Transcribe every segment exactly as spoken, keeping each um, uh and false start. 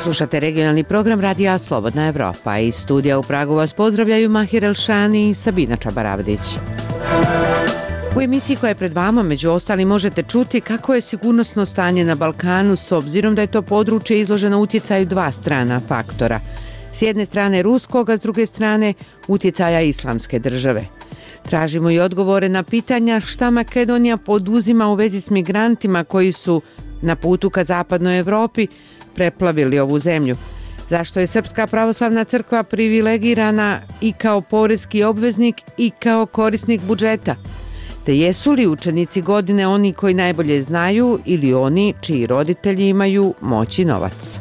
Slušate regionalni program Radija Slobodna Evropa. Iz studija u Pragu vas pozdravljaju Mahir Elšani i Sabina Čabaravdić. U emisiji koja je pred vama, među ostalim, možete čuti kako je sigurnosno stanje na Balkanu s obzirom da je to područje izloženo utjecaju dva strana faktora. S jedne strane ruskog, a s druge strane utjecaja islamske države. Tražimo i odgovore na pitanja šta Makedonija poduzima u vezi s migrantima koji su na putu ka zapadnoj Evropi preplavili ovu zemlju. Zašto je Srpska pravoslavna crkva privilegirana i kao poreski obveznik i kao korisnik budžeta? Te jesu li učenici godine oni koji najbolje znaju ili oni čiji roditelji imaju moć i novac?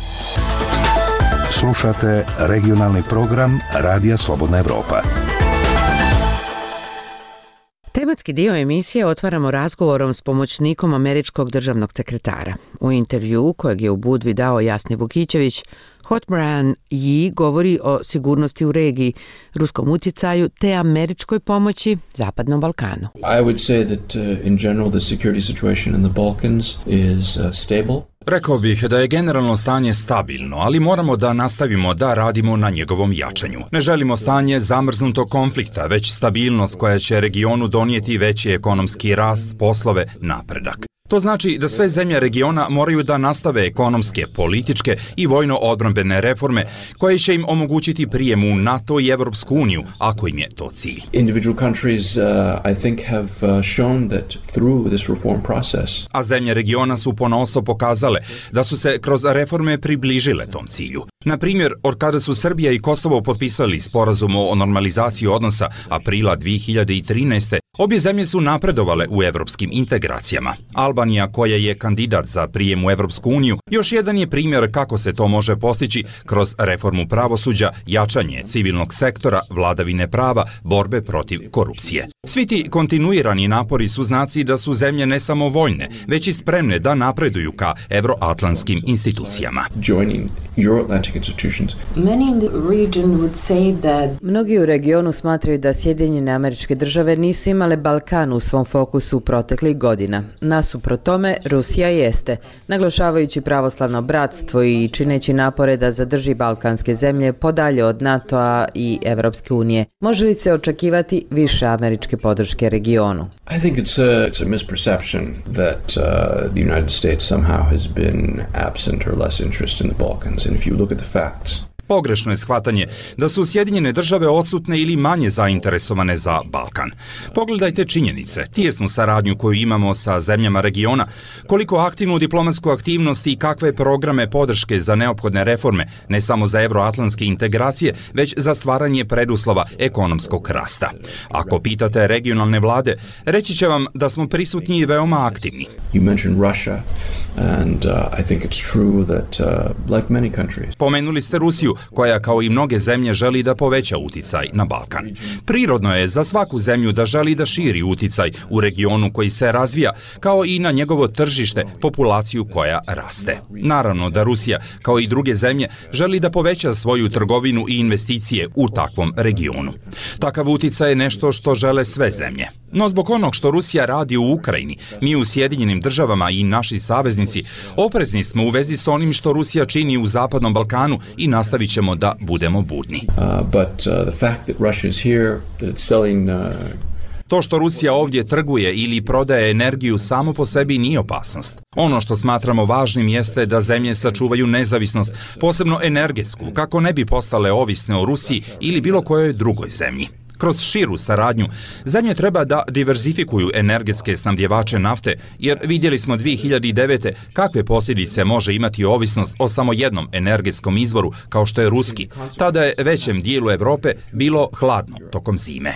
Slušate regionalni program Radija Slobodna Evropa. Tematski dio emisije otvaramo razgovorom s pomoćnikom američkog državnog sekretara. U intervjuu kojeg je u Budvi dao Jasni Vukićević, Hotmaran Yi govori o sigurnosti u regiji, ruskom utjecaju te američkoj pomoći Zapadnom Balkanu. I would say that uh, in general the security situation in the Balkans is uh, stable. Rekao bih da je generalno stanje stabilno, ali moramo da nastavimo da radimo na njegovom jačanju. Ne želimo stanje zamrznutog konflikta, već stabilnost koja će regionu donijeti veći ekonomski rast, poslove, napredak. To znači da sve zemlje regiona moraju da nastave ekonomske, političke i vojno-odbrambene reforme koje će im omogućiti prijem u NATO i Evropsku uniju, ako im je to cilj. Individual countries, uh, I think, have uh, shown that through this reform process. A zemlje regiona su ponosno pokazale da su se kroz reforme približile tom cilju. Na primjer, od kada su Srbija i Kosovo potpisali sporazum o normalizaciji odnosa aprila dvije hiljade trinaeste. Obje zemlje su napredovale u evropskim integracijama. Albanija, koja je kandidat za prijem u Evropsku uniju, još jedan je primjer kako se to može postići kroz reformu pravosuđa, jačanje civilnog sektora, vladavine prava, borbe protiv korupcije. Svi ti kontinuirani napori su znaci da su zemlje ne samo voljne, već i spremne da napreduju ka evroatlantskim institucijama. Mnogi u regionu smatraju da Sjedinjene Američke Države nisu imale Balkan u svom fokusu proteklih godina. Nasuprot tome, Rusija jeste, naglašavajući pravoslavno bratstvo i čineći napore da zadrži balkanske zemlje podalje od NATO-a i Evropske unije. Može li se očekivati više američke podrške regionu? I think it's a, it's a misperception that uh, the United States somehow has been absent or less interest in the Balkans. And if you look at the facts, Pogrešno je shvatanje da su Sjedinjene države odsutne ili manje zainteresovane za Balkan. Pogledajte činjenice, tijesnu saradnju koju imamo sa zemljama regiona, koliko aktivnu diplomatsku aktivnost i kakve programe podrške za neophodne reforme, ne samo za evroatlantske integracije, već za stvaranje preduslova ekonomskog rasta. Ako pitate regionalne vlade, reći će vam da smo prisutni i veoma aktivni. You mentioned Russia, and uh, I think it's true that uh, like many countries. Pomenuli ste Rusiju, koja kao i mnoge zemlje želi da poveća uticaj na Balkan. Prirodno je za svaku zemlju da želi da širi uticaj u regionu koji se razvija, kao i na njegovo tržište, populaciju koja raste. Naravno da Rusija, kao i druge zemlje, želi da poveća svoju trgovinu i investicije u takvom regionu. Takav uticaj je nešto što žele sve zemlje. No zbog onog što Rusija radi u Ukrajini, mi u Sjedinjenim državama i naši saveznici oprezni smo u vezi s onim što Rusija čini u Zapadnom Balkanu i nastavit ćemo da budemo budni. Uh, but uh, the fact that Russia is here, that it's selling uh... To što Rusija ovdje trguje ili prodaje energiju samo po sebi nije opasnost. Ono što smatramo važnim jeste da zemlje sačuvaju nezavisnost, posebno energetsku, kako ne bi postale ovisne o Rusiji ili bilo kojoj drugoj zemlji. Kroz širu saradnju, zemlje treba da diverzifikuju energetske snabdjevače nafte, jer vidjeli smo dvije hiljade devete kakve posljedice može imati ovisnost o samo jednom energetskom izvoru, kao što je ruski. Tada je većem dijelu Evrope bilo hladno tokom zime.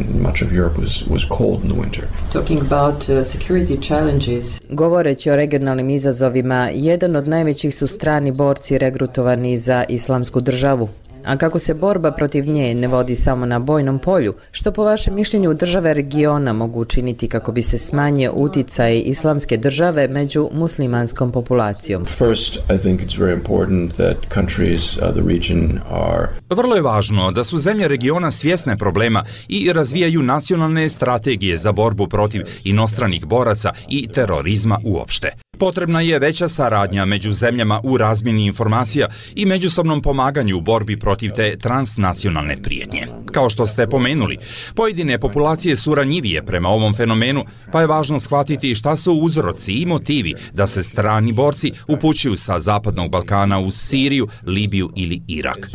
Govoreći o regionalnim izazovima, jedan od najvećih su strani borci regrutovani za islamsku državu. A kako se borba protiv nje ne vodi samo na bojnom polju, što po vašem mišljenju države regiona mogu učiniti kako bi se smanjio uticaj islamske države među muslimanskom populacijom? First, I think it's very important that countries of the region are... Vrlo je važno da su zemlje regiona svjesne problema i razvijaju nacionalne strategije za borbu protiv inostranih boraca i terorizma uopšte. Potrebna je veća saradnja među zemljama u razmjeni informacija i međusobnom pomaganju u borbi protiv te transnacionalne prijetnje. Kao što ste pomenuli, pojedine populacije su ranjivije prema ovom fenomenu, pa je važno shvatiti šta su uzroci i motivi da se strani borci upućuju sa Zapadnog Balkana u Siriju, Libiju ili Irak.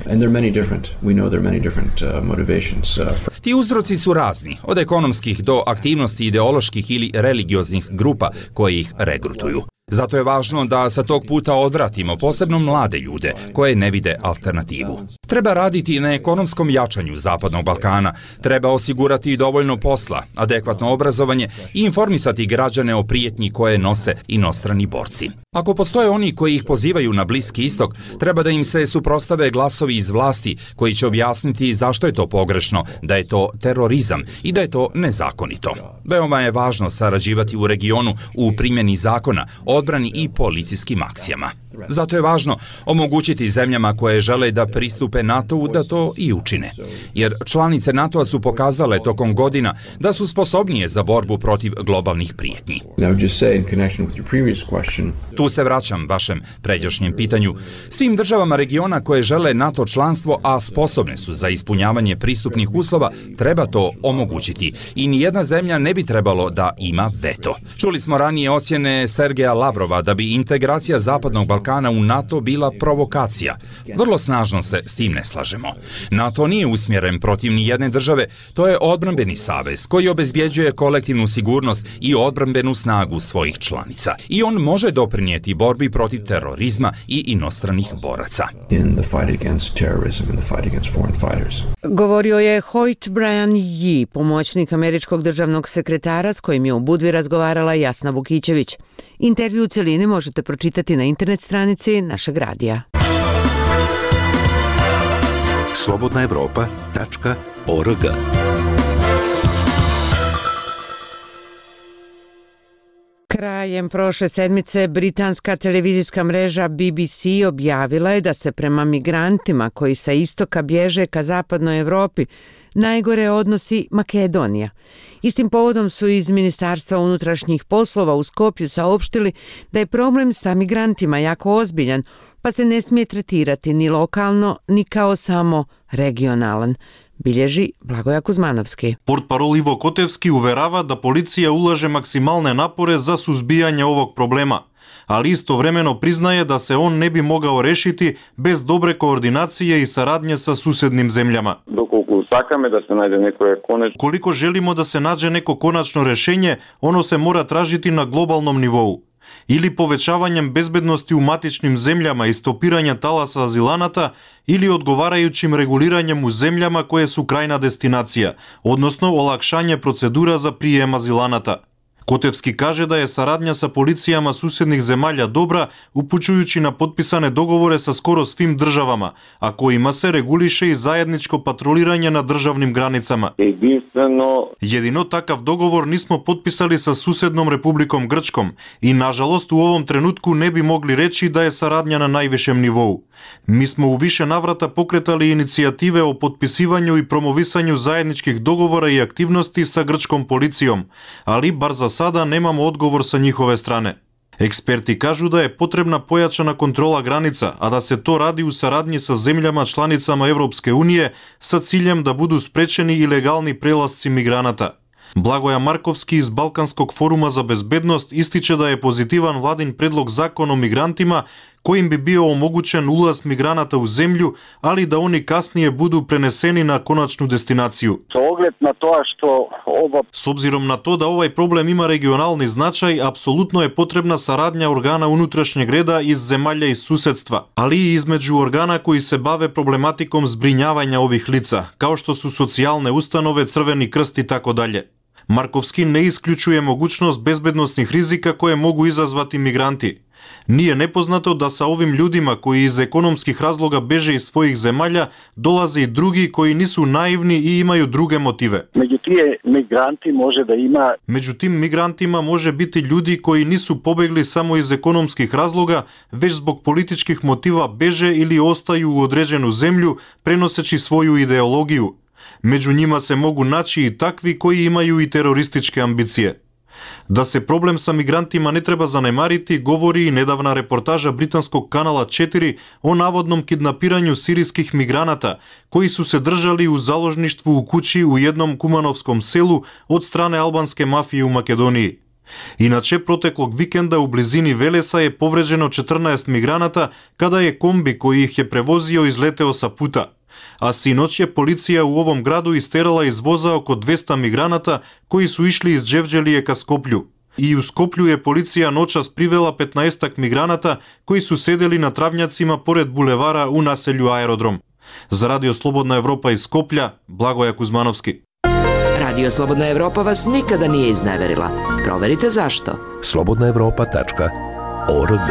Ti uzroci su razni, od ekonomskih do aktivnosti ideoloških ili religioznih grupa koje ih regrutuju. Zato je važno da sa tog puta odvratimo posebno mlade ljude koje ne vide alternativu. Treba raditi na ekonomskom jačanju Zapadnog Balkana, treba osigurati dovoljno posla, adekvatno obrazovanje i informisati građane o prijetnji koje nose inostrani borci. Ako postoje oni koji ih pozivaju na Bliski istok, treba da im se suprotstave glasovi iz vlasti koji će objasniti zašto je to pogrešno, da je to terorizam i da je to nezakonito. Veoma je važno sarađivati u regionu u primjeni zakona, odbrani i policijskim akcijama. Zato je važno omogućiti zemljama koje žele da pristupe NATO-u da to i učine. Jer članice NATO-a su pokazale tokom godina da su sposobnije za borbu protiv globalnih prijetnji. Tu se vraćam vašem pređašnjem pitanju. Svim državama regiona koje žele NATO članstvo, a sposobne su za ispunjavanje pristupnih uslova, treba to omogućiti. I nijedna zemlja ne bi trebalo da ima veto. Čuli smo ranije ocjene Sergeja Lavrova da bi integracija Zapadnog Balkana u NATO bila provokacija. Vrlo snažno se s tim ne slažemo. NATO nije usmjeren protiv nijedne države, to je odbrambeni savez koji obezbjeđuje kolektivnu sigurnost i odbrambenu snagu svojih članica. I on može doprinijeti borbi protiv terorizma i inostranih boraca. Govorio je Hoyt Brian Yee, pomoćnik američkog državnog sekretara s kojim je u Budvi razgovarala Jasna Vukićević. Intervju u celini možete pročitati na internet stranici našeg radija. slobodna evropa tačka org. Krajem prošle sedmice britanska televizijska mreža B B C objavila je da se prema migrantima koji sa istoka bježe ka zapadnoj Evropi najgore odnosi Makedonija. Istim povodom su iz Ministarstva unutrašnjih poslova u Skopju saopštili da je problem sa migrantima jako ozbiljan, pa se ne smije tretirati ni lokalno, ni kao samo regionalan, bilježi Blagoja Kuzmanovski. Portparol Ivo Kotevski uverava da policija ulaže maksimalne napore za suzbijanje ovog problema, ali istovremeno priznaje da se on ne bi mogao rešiti bez dobre koordinacije i saradnje sa susednim zemljama. Da se nađe neko konačno. Koliko želimo da se nađe neko konačno rešenje, ono se mora tražiti na globalnom nivou. Ili povećavanjem bezbednosti u matičnim zemljama i stopiranja talasa azilanata, ili odgovarajućim reguliranjem u zemljama koje su krajna destinacija, odnosno olakšanje procedura za prijem azilanata. Kotevski kaže da je saradnja sa policijama susednih zemalja dobra, upućujući na potpisane dogovore sa skoro svim državama, a kojima se reguliše i zajedničko patroliranje na državnim granicama. Jedinstveno... Jedino takav dogovor nismo potpisali sa susednom Republikom Grčkom i, nažalost, u ovom trenutku ne bi mogli reći da je saradnja na najvišem nivou. Mi smo u više navrata pokretali inicijative o potpisivanju i promovisanju zajedničkih dogovora i aktivnosti sa grčkom policijom, ali bar za sada nemamo odgovor sa njihove strane. Eksperti kažu da je potrebna pojačana kontrola granica, a da se to radi u saradnji sa zemljama članicama Evropske unije sa ciljem da budu sprečeni ilegalni prelasci migranata. Blagoja Markovski iz Balkanskog foruma za bezbednost ističe da je pozitivan vladin predlog zakona o migrantima kojim bi bio omogućen ulaz migranata u zemlju, ali da oni kasnije budu preneseni na konačnu destinaciju. Na to što oba... S obzirom na to da ovaj problem ima regionalni značaj, apsolutno je potrebna saradnja organa unutrašnjeg reda iz zemalja iz susedstva, ali i između organa koji se bave problematikom zbrinjavanja ovih lica, kao što su socijalne ustanove, Crveni krst i tako dalje. Markovski ne isključuje mogućnost bezbednostnih rizika koje mogu izazvati migranti. Nije nepoznato da sa ovim ljudima koji iz ekonomskih razloga beže iz svojih zemalja dolaze i drugi koji nisu naivni i imaju druge motive. Među tije migranti može da ima... Među tim migrantima može biti ljudi koji nisu pobegli samo iz ekonomskih razloga, već zbog političkih motiva beže ili ostaju u određenu zemlju prenoseći svoju ideologiju. Među njima se mogu naći i takvi koji imaju i terorističke ambicije. Да се проблем sa migrantima ne treba zanemariti, govori i nedavna reportaža britanskog kanala četiri o navodnom kidnapiranju sirijskih migranata koji su se držali u založništvu u kući u jednom kumanovskom selu od strane albanske mafije u Makedoniji. Inače, proteklog vikenda u blizini Velesa je povređeno četrnaest migranata kada je kombi koji ih je prevozio izleteo sa puta. A sinoć je policija u ovom gradu isterala iz voza oko dvesta migranata koji su išli iz Đevđelije ka Skoplju. I u Skoplju je policija noćas privela petnaestak migranata koji su sedeli na travnjacima pored bulevara u naselju Aerodrom. Za Radio Slobodna Evropa iz Skoplja, Blagoja Kuzmanovski. Radio Slobodna Evropa vas nikada nije izneverila. Proverite zašto. slobodna evropa tačka org.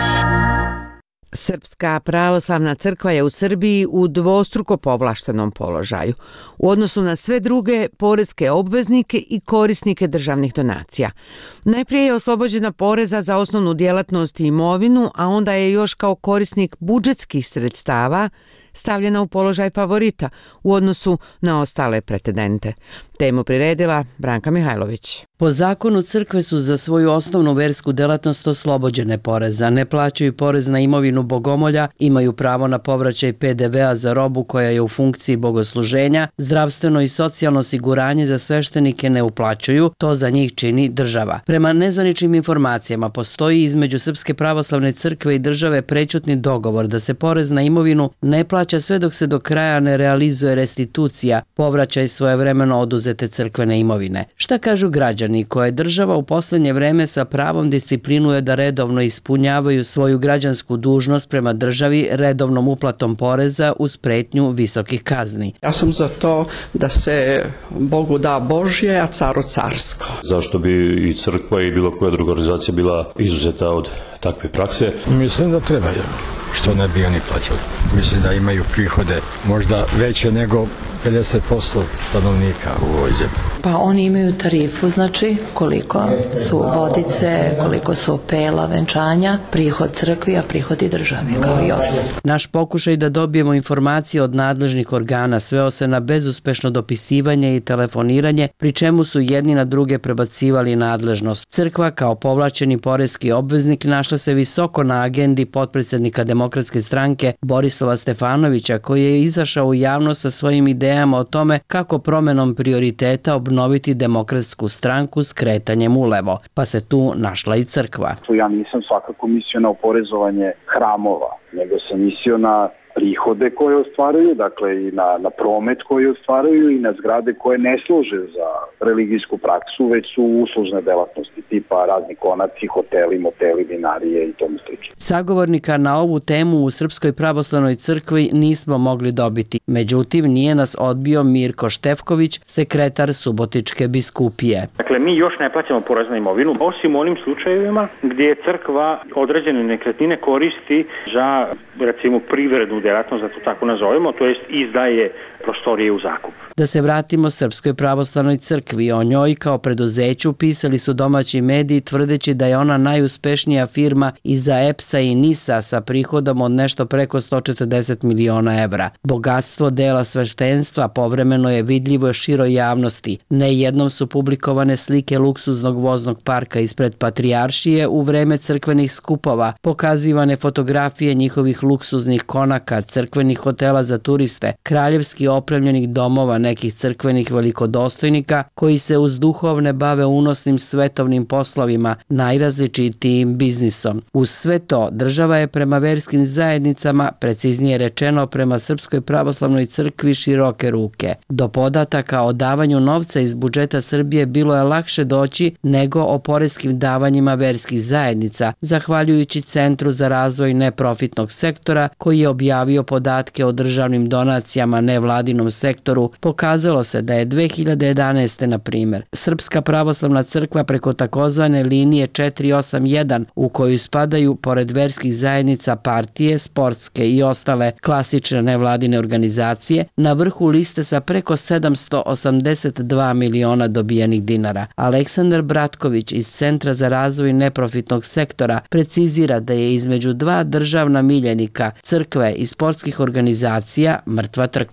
Srpska pravoslavna crkva je u Srbiji u dvostruko povlaštenom položaju u odnosu na sve druge poreske obveznike i korisnike državnih donacija. Najprije je oslobođena poreza za osnovnu djelatnost i imovinu, a onda je još kao korisnik budžetskih sredstava stavljena u položaj favorita u odnosu na ostale pretendente. Temu priredila Branka Mihajlović. Po zakonu crkve su za svoju osnovnu versku delatnost oslobođene poreza, ne plaćaju porez na imovinu bogomolja, imaju pravo na povraćaj pe de vea za robu koja je u funkciji bogosluženja, zdravstveno i socijalno osiguranje za sveštenike ne uplaćuju, to za njih čini država. Prema nezvaničnim informacijama postoji između Srpske pravoslavne crkve i države prećutni dogovor da se porez na imovinu ne plaća sve dok se do kraja ne realizuje restitucija, povraćaj svojevremeno oduzete crkvene imovine. Šta kažu građani koje država u posljednje vreme sa pravom disciplinuje da redovno ispunjavaju svoju građansku dužnost prema državi redovnom uplatom poreza uz pretnju visokih kazni? Ja sam za to da se Bogu da Božje, a caru carsko. Zašto bi i crkva i bilo koja druga organizacija bila izuzeta od takve prakse? Mislim da trebaju. Što ne bi oni plaćali. Mislim da imaju prihode možda veće nego pedeset posto stanovnika u ovoj zemlji. Pa oni imaju tarifu, znači koliko su vodice, koliko su pela, venčanja, prihod crkvi, a prihod i državi, kao i ostali. Naš pokušaj da dobijemo informacije od nadležnih organa sveo se na bezuspešno dopisivanje i telefoniranje, pri čemu su jedni na druge prebacivali nadležnost. Crkva kao povlačeni poreski obveznik našla se visoko na agendi potpredsjednika Demokratske stranke Borislava Stefanovića, koji je izašao u javnost sa svojim idejama o tome kako promenom prioriteta obnoviti Demokratsku stranku s kretanjem ulevo, pa se tu našla i crkva. Ja nisam svakako mislio na oporezovanje hramova, nego sam mislio na prihode koje ostvaruju, dakle i na, na promet koji ostvaruju i na zgrade koje ne služe za religijsku praksu, već su uslužne delatnosti tipa razni konaci, hoteli, moteli, vinarije i tomu slično. Sagovornika na ovu temu u Srpskoj pravoslavnoj crkvi nismo mogli dobiti. Međutim, nije nas odbio Mirko Štefković, sekretar Subotičke biskupije. Dakle, mi još ne plaćamo porez na imovinu, osim u onim slučajevima gdje crkva određene nekretnine koristi za, recimo, privrednu djelatnost, da to tako nazovemo, to jest izdaje prostorije u zakup. Da se vratimo Srpskoj pravoslavnoj crkvi, o njoj kao preduzeću pisali su domaći mediji tvrdeći da je ona najuspešnija firma iza E P S-a i NIS-a sa prihodom od nešto preko sto četrdeset miliona evra. Bogatstvo dela sveštenstva povremeno je vidljivo široj javnosti. Nejednom su publikovane slike luksuznog voznog parka ispred Patrijaršije u vreme crkvenih skupova, pokazivane fotografije njihovih luksuznih konaka, crkvenih hotela za turiste, kraljevski opremljenih domova nekih crkvenih velikodostojnika koji se uz duhovne bave unosnim svetovnim poslovima, najrazličitijim biznisom. Uz sve to, država je prema verskim zajednicama, preciznije rečeno prema Srpskoj pravoslavnoj crkvi, široke ruke. Do podataka o davanju novca iz budžeta Srbije bilo je lakše doći nego o poreskim davanjima verskih zajednica, zahvaljujući Centru za razvoj neprofitnog sektora koji je objavio podatke o državnim donacijama nevladinom sektoru. Pokazalo se da je dve hiljade jedanaeste. na primjer, Srpska pravoslavna crkva preko takozvane linije četiri osam jedan, u koju spadaju pored verskih zajednica partije, sportske i ostale klasične nevladine organizacije, na vrhu liste sa preko sedamsto osamdeset dva miliona dobijenih dinara. Aleksandar Bratković iz Centra za razvoj neprofitnog sektora precizira da je između dva državna miljenika, crkve i sportskih organizacija, mrtva trka. Mi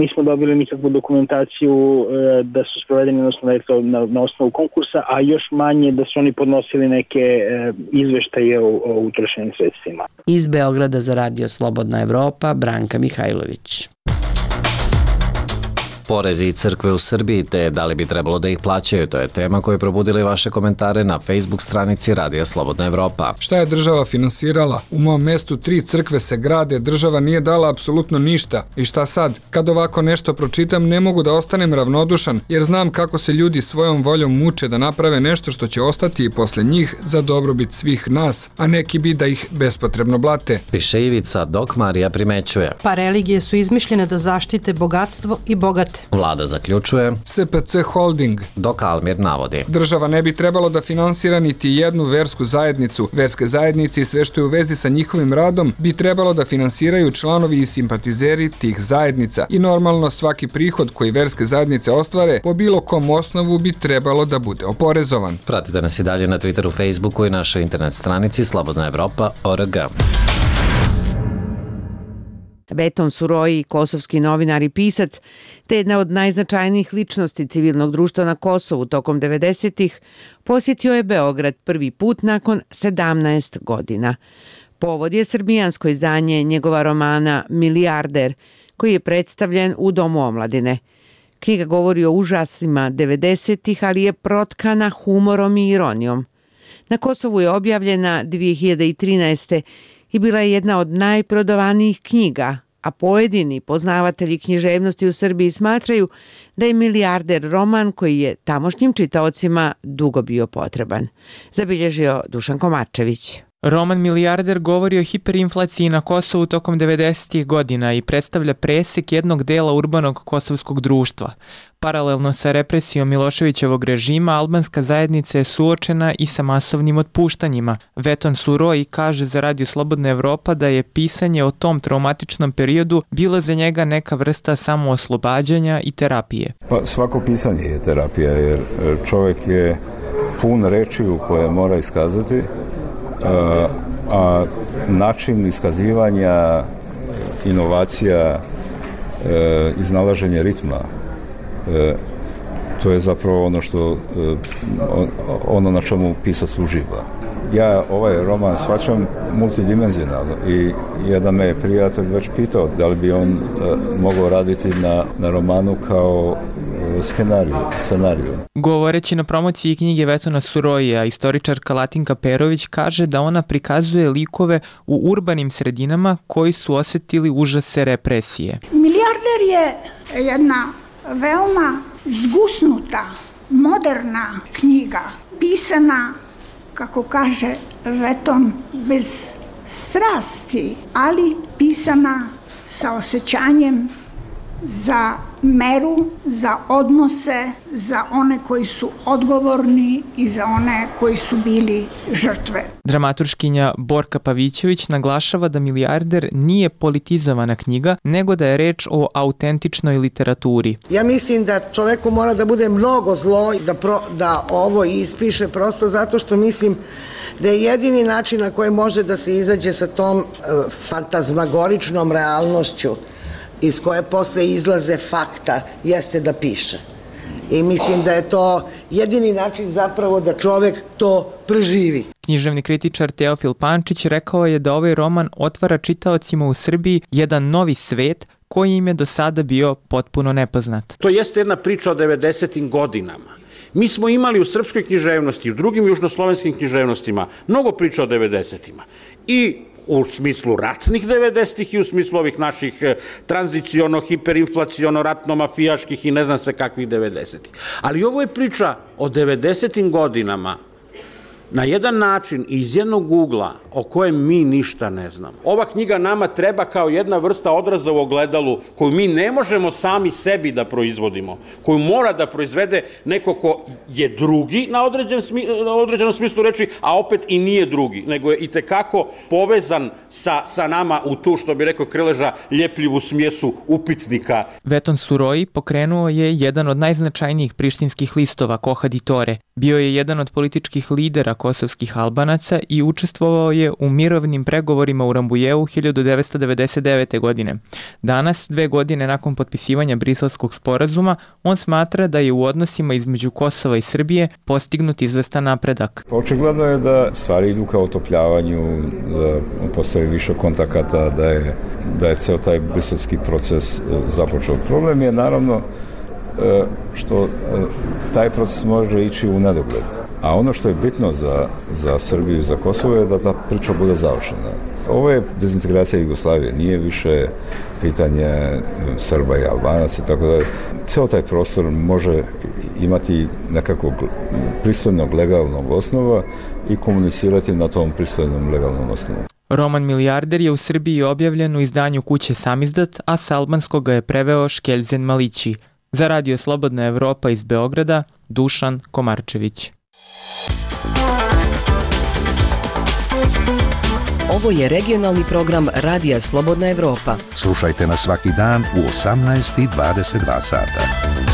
nismo dobili nikakvu dokumentaciju e, da su sprovedeni, odnosno da je to na, na osnovu konkursa, a još manje da su oni podnosili neke e, izveštaje o, o utrošenim sredstvima. Iz Beograda za Radio Slobodna Evropa, Branka Mihajlović. Porezi i crkve u Srbiji, te da li bi trebalo da ih plaćaju, to je tema koja je probudila i vaše komentare na Facebook stranici Radija Slobodna Evropa. Šta je država finansirala? U mom mestu tri crkve se grade, država nije dala apsolutno ništa. I šta sad? Kad ovako nešto pročitam, ne mogu da ostanem ravnodušan, jer znam kako se ljudi svojom voljom muče da naprave nešto što će ostati i posle njih za dobrobit svih nas, a neki bi da ih bespotrebno blate. Piše Ivica, dok Marija primećuje. Pa religije su izmišljene da zaštite bogatstvo i bogat. Vlada zaključuje. S P C Holding. Dok Almir navodi. Država ne bi trebalo da finansira niti jednu versku zajednicu. Verske zajednice i sve što je u vezi sa njihovim radom bi trebalo da finansiraju članovi i simpatizeri tih zajednica. I normalno svaki prihod koji verske zajednice ostvare po bilo kom osnovu bi trebalo da bude oporezovan. Pratite nas i dalje na Twitteru, Facebooku i našoj internet stranici slobodna evropa tačka org. Veton Suroji, kosovski novinar i pisac, te jedna od najznačajnijih ličnosti civilnog društva na Kosovu tokom devedesetih, posjetio je Beograd prvi put nakon sedamnaest godina. Povod je srbijansko izdanje njegova romana Milijarder, koji je predstavljen u Domu omladine. Knjiga govori o užasima devedesetih, ali je protkana humorom i ironijom. Na Kosovu je objavljena dvije hiljade trinaeste. i bila je jedna od najprodavanijih knjiga, a pojedini poznavatelji književnosti u Srbiji smatraju da je Milijarder roman koji je tamošnjim čitaocima dugo bio potreban. Zabilježio Dušan Komačević. Roman Milijarder govori o hiperinflaciji na Kosovu tokom devedesetih godina i predstavlja presek jednog dela urbanog kosovskog društva. Paralelno sa represijom Miloševićevog režima, albanska zajednica je suočena i sa masovnim otpuštanjima. Veton Suroji kaže za Radio Slobodna Evropa da je pisanje o tom traumatičnom periodu bilo za njega neka vrsta samooslobađanja i terapije. Pa svako pisanje je terapija, jer čovjek je pun rečiju koje mora iskazati, a način iskazivanja, inovacija, iznalaženje ritma, to je zapravo ono što ono na čemu pisac uživa. Ja ovaj roman shvaćam multidimenzionalno i jedan me je prijatelj već pitao da li bi on uh, mogao raditi na, na romanu kao uh, scenariju, scenariju. Govoreći na promociji knjige Vetona Surojija, istoričarka Latinka Perović kaže da ona prikazuje likove u urbanim sredinama koji su osetili užase represije. Milijarder je jedna veoma zgusnuta, moderna knjiga, pisana, kako kaže Veton, bez strasti, ali pisana sa osjećanjem za meru, za odnose, za one koji su odgovorni i za one koji su bili žrtve. Dramaturškinja Borka Pavićević naglašava da Milijarder nije politizovana knjiga, nego da je reč o autentičnoj literaturi. Ja mislim da čoveku mora da bude mnogo zlo da, pro, da ovo ispiše, prosto zato što mislim da je jedini način na koji može da se izađe sa tom uh, fantazmagoričnom realnošću iz koje posle izlaze fakta, jeste da piše. I mislim da je to jedini način zapravo da čovek to preživi. Književni kritičar Teofil Pančić rekao je da ovaj roman otvara čitaocima u Srbiji jedan novi svet koji im je do sada bio potpuno nepoznat. To jeste jedna priča o devedesetim godinama. Mi smo imali u srpskoj književnosti i u drugim južnoslovenskim književnostima mnogo priča o devedesetima. I u smislu ratnih devedesetih i u smislu ovih naših tranziciono, hiperinflaciono, ratno-mafijaških i ne znam sve kakvih devedesetih. Ali ovo je priča o devedesetim godinama na jedan način iz jednog ugla o kojem mi ništa ne znamo. Ova knjiga nama treba kao jedna vrsta odraza u ogledalu koju mi ne možemo sami sebi da proizvodimo, koju mora da proizvede neko ko je drugi na određen smi, određenom smislu reči, a opet i nije drugi, nego je i tekako povezan sa, sa nama u tu, što bi rekao Krleža, ljepljivu smjesu upitnika. Veton Suroji pokrenuo je jedan od najznačajnijih prištinskih listova, Koha di Tore. Bio je jedan od političkih lidera kosovskih Albanaca i učestvovao je u mirovnim pregovorima u Rambujevu hiljadu devetsto devedeset devete. godine. Danas, dve godine nakon potpisivanja Briselskog sporazuma, on smatra da je u odnosima između Kosova i Srbije postignut izvestan napredak. Očigledno je da stvari idu ka otopljavanju, da postoji više kontakata, da je, da je ceo taj briselski proces započeo. Problem je naravno što taj proces može ići u nedogled. A ono što je bitno za, za Srbiju i za Kosovo je da ta priča bude završena. Ovo je dezintegracija Jugoslavije, nije više pitanje Srba i Albanaca i tako da. Ceo taj prostor može imati nekakvog pristojnog legalnog osnova i komunicirati na tom pristojnom legalnom osnovu. Roman Milijarder je u Srbiji objavljen u izdanju kuće Samizdat, a s albanskog ga je preveo Škeljzen Malići. Za Radio Slobodna Evropa iz Beograda, Dušan Komarčević. Ovo je regionalni program Radija Slobodna Evropa. Slušajte nas svaki dan u osamnaest i dvadeset dva sata.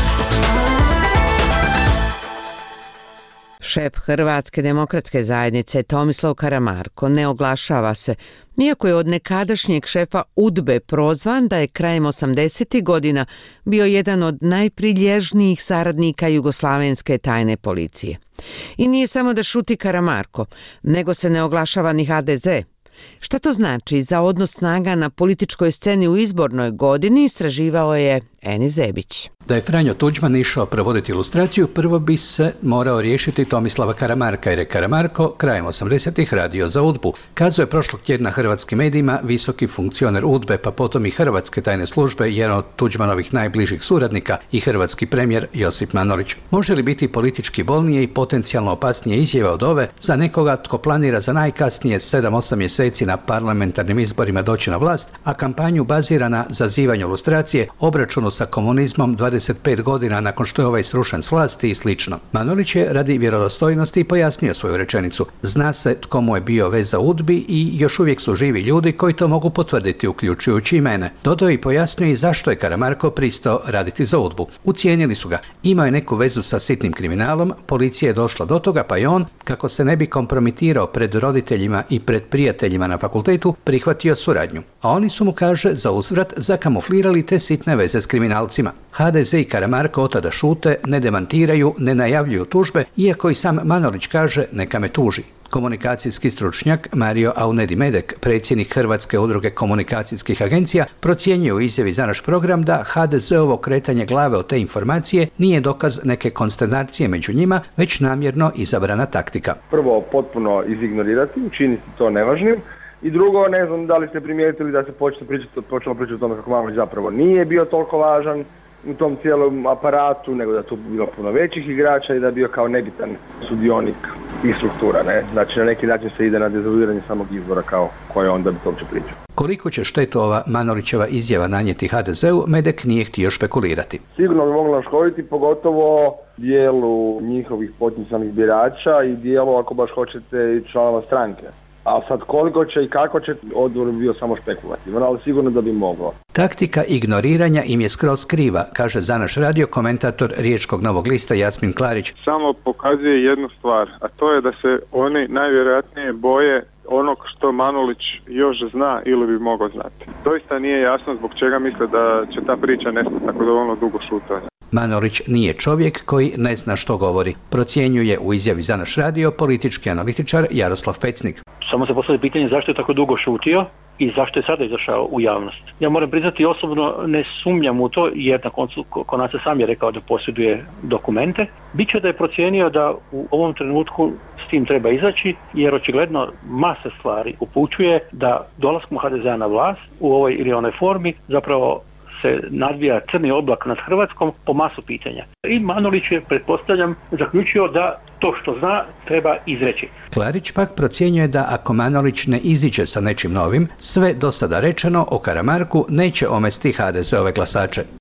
Šef Hrvatske demokratske zajednice Tomislav Karamarko ne oglašava se, iako je od nekadašnjeg šefa U D B E prozvan da je krajem osamdesetih godina bio jedan od najprilježnijih saradnika jugoslavenske tajne policije. I nije samo da šuti Karamarko, nego se ne oglašava ni H D Z. Šta to znači za odnos snaga na političkoj sceni u izbornoj godini, istraživao je Enis Zebić. Da je Franjo Tuđman išao provoditi ilustraciju, prvo bi se morao riješiti Tomislava Karamarka, jer je Karamarko krajem osamdesetih radio za U D B U. Kazao je prošlog tjedna hrvatskim medijima visoki funkcioner U D B E, pa potom i hrvatske tajne službe, jedan od Tuđmanovih najbližih suradnika i hrvatski premijer Josip Manolić. Može li biti politički bolnije i potencijalno opasnije izjava od ove za nekoga tko planira za najkasnije sedam osam mjeseci na parlamentarnim izborima doći na vlast, a kampanju bazira na zazivanju lustracije, obračunu sa komunizmom dvadeset pet godina nakon što je ovaj srušen s vlasti i slično. Manolić je radi vjerodostojnosti pojasnio svoju rečenicu. Zna se tko mu je bio veza U D B I i još uvijek su živi ljudi koji to mogu potvrditi, uključujući i mene. Dodao i pojasnio i zašto je Karamarko pristao raditi za U D B U. Ucijenili su ga. Imao je neku vezu sa sitnim kriminalom, policija je došla do toga, pa je on, kako se ne bi kompromitirao pred roditeljima i pred prijateljima na fakultetu, prihvatio suradnju. A oni su mu, kaže, za uzvrat zakamuflirali te sitne veze s kriminalcima. H D Z i Karamarko od tada šute, ne demantiraju, ne najavljuju tužbe, iako i sam Manolić kaže neka me tuži. Komunikacijski stručnjak Mario Aunedi Medek, predsjednik Hrvatske udruge komunikacijskih agencija, procjenjuje u izjavi za naš program da H D Z-ovo kretanje glave od te informacije nije dokaz neke konsternacije među njima, već namjerno izabrana taktika. Prvo, potpuno izignorirati, učiniti to nevažnim. I drugo, ne znam da li ste primijetili da se počelo pričati, počelo pričati o tome kako Manolić zapravo nije bio toliko važan u tom cijelom aparatu, nego da je tu bilo puno većih igrača i da je bio kao nebitan sudionik i struktura. Ne? Znači na neki način se ide na dezavuiranje samog izbora kao koje onda bi to uopće pričao. Koliko će štetu ova Manolićeva izjava nanijeti H D Z-u, Medek nije htio špekulirati. Sigurno bi moglo naškoditi, pogotovo dijelu njihovih potencijalnih birača i dijelu, ako baš hoćete, i članova stranke. A sad koliko će i kako će, odgovor bi bio samo špekulativan, ali sigurno da bi moglo. Taktika ignoriranja im je skroz kriva, kaže za naš radio komentator Riječkog Novog lista Jasmin Klarić. Samo pokazuje jednu stvar, a to je da se oni najvjerojatnije boje onog što Manolić još zna ili bi mogao znati. Doista nije jasno zbog čega misle da će ta priča nestati tako dovoljno dugo šutanja. Manolić nije čovjek koji ne zna što govori, procjenjuje u izjavi za naš radio politički analitičar Jaroslav Pecnik. Samo se postavlja pitanje zašto je tako dugo šutio i zašto je sada izašao u javnost. Ja moram priznati, osobno ne sumnjam u to, jer na koncu konaca sam je rekao da posjeduje dokumente. Biće da je procijenio da u ovom trenutku s tim treba izaći, jer očigledno masa stvari upućuje da dolaskom H D Z-a na vlast u ovoj ili onoj formi zapravo se nadvija crni oblak nad Hrvatskom po masu pitanja. I Manolić je, pretpostavljam, zaključio da to što zna treba izreći. Klarić pak procjenjuje da ako Manolić ne iziđe sa nečim novim, sve do sada rečeno o Karamarku neće omesti H D Z-ove glasače.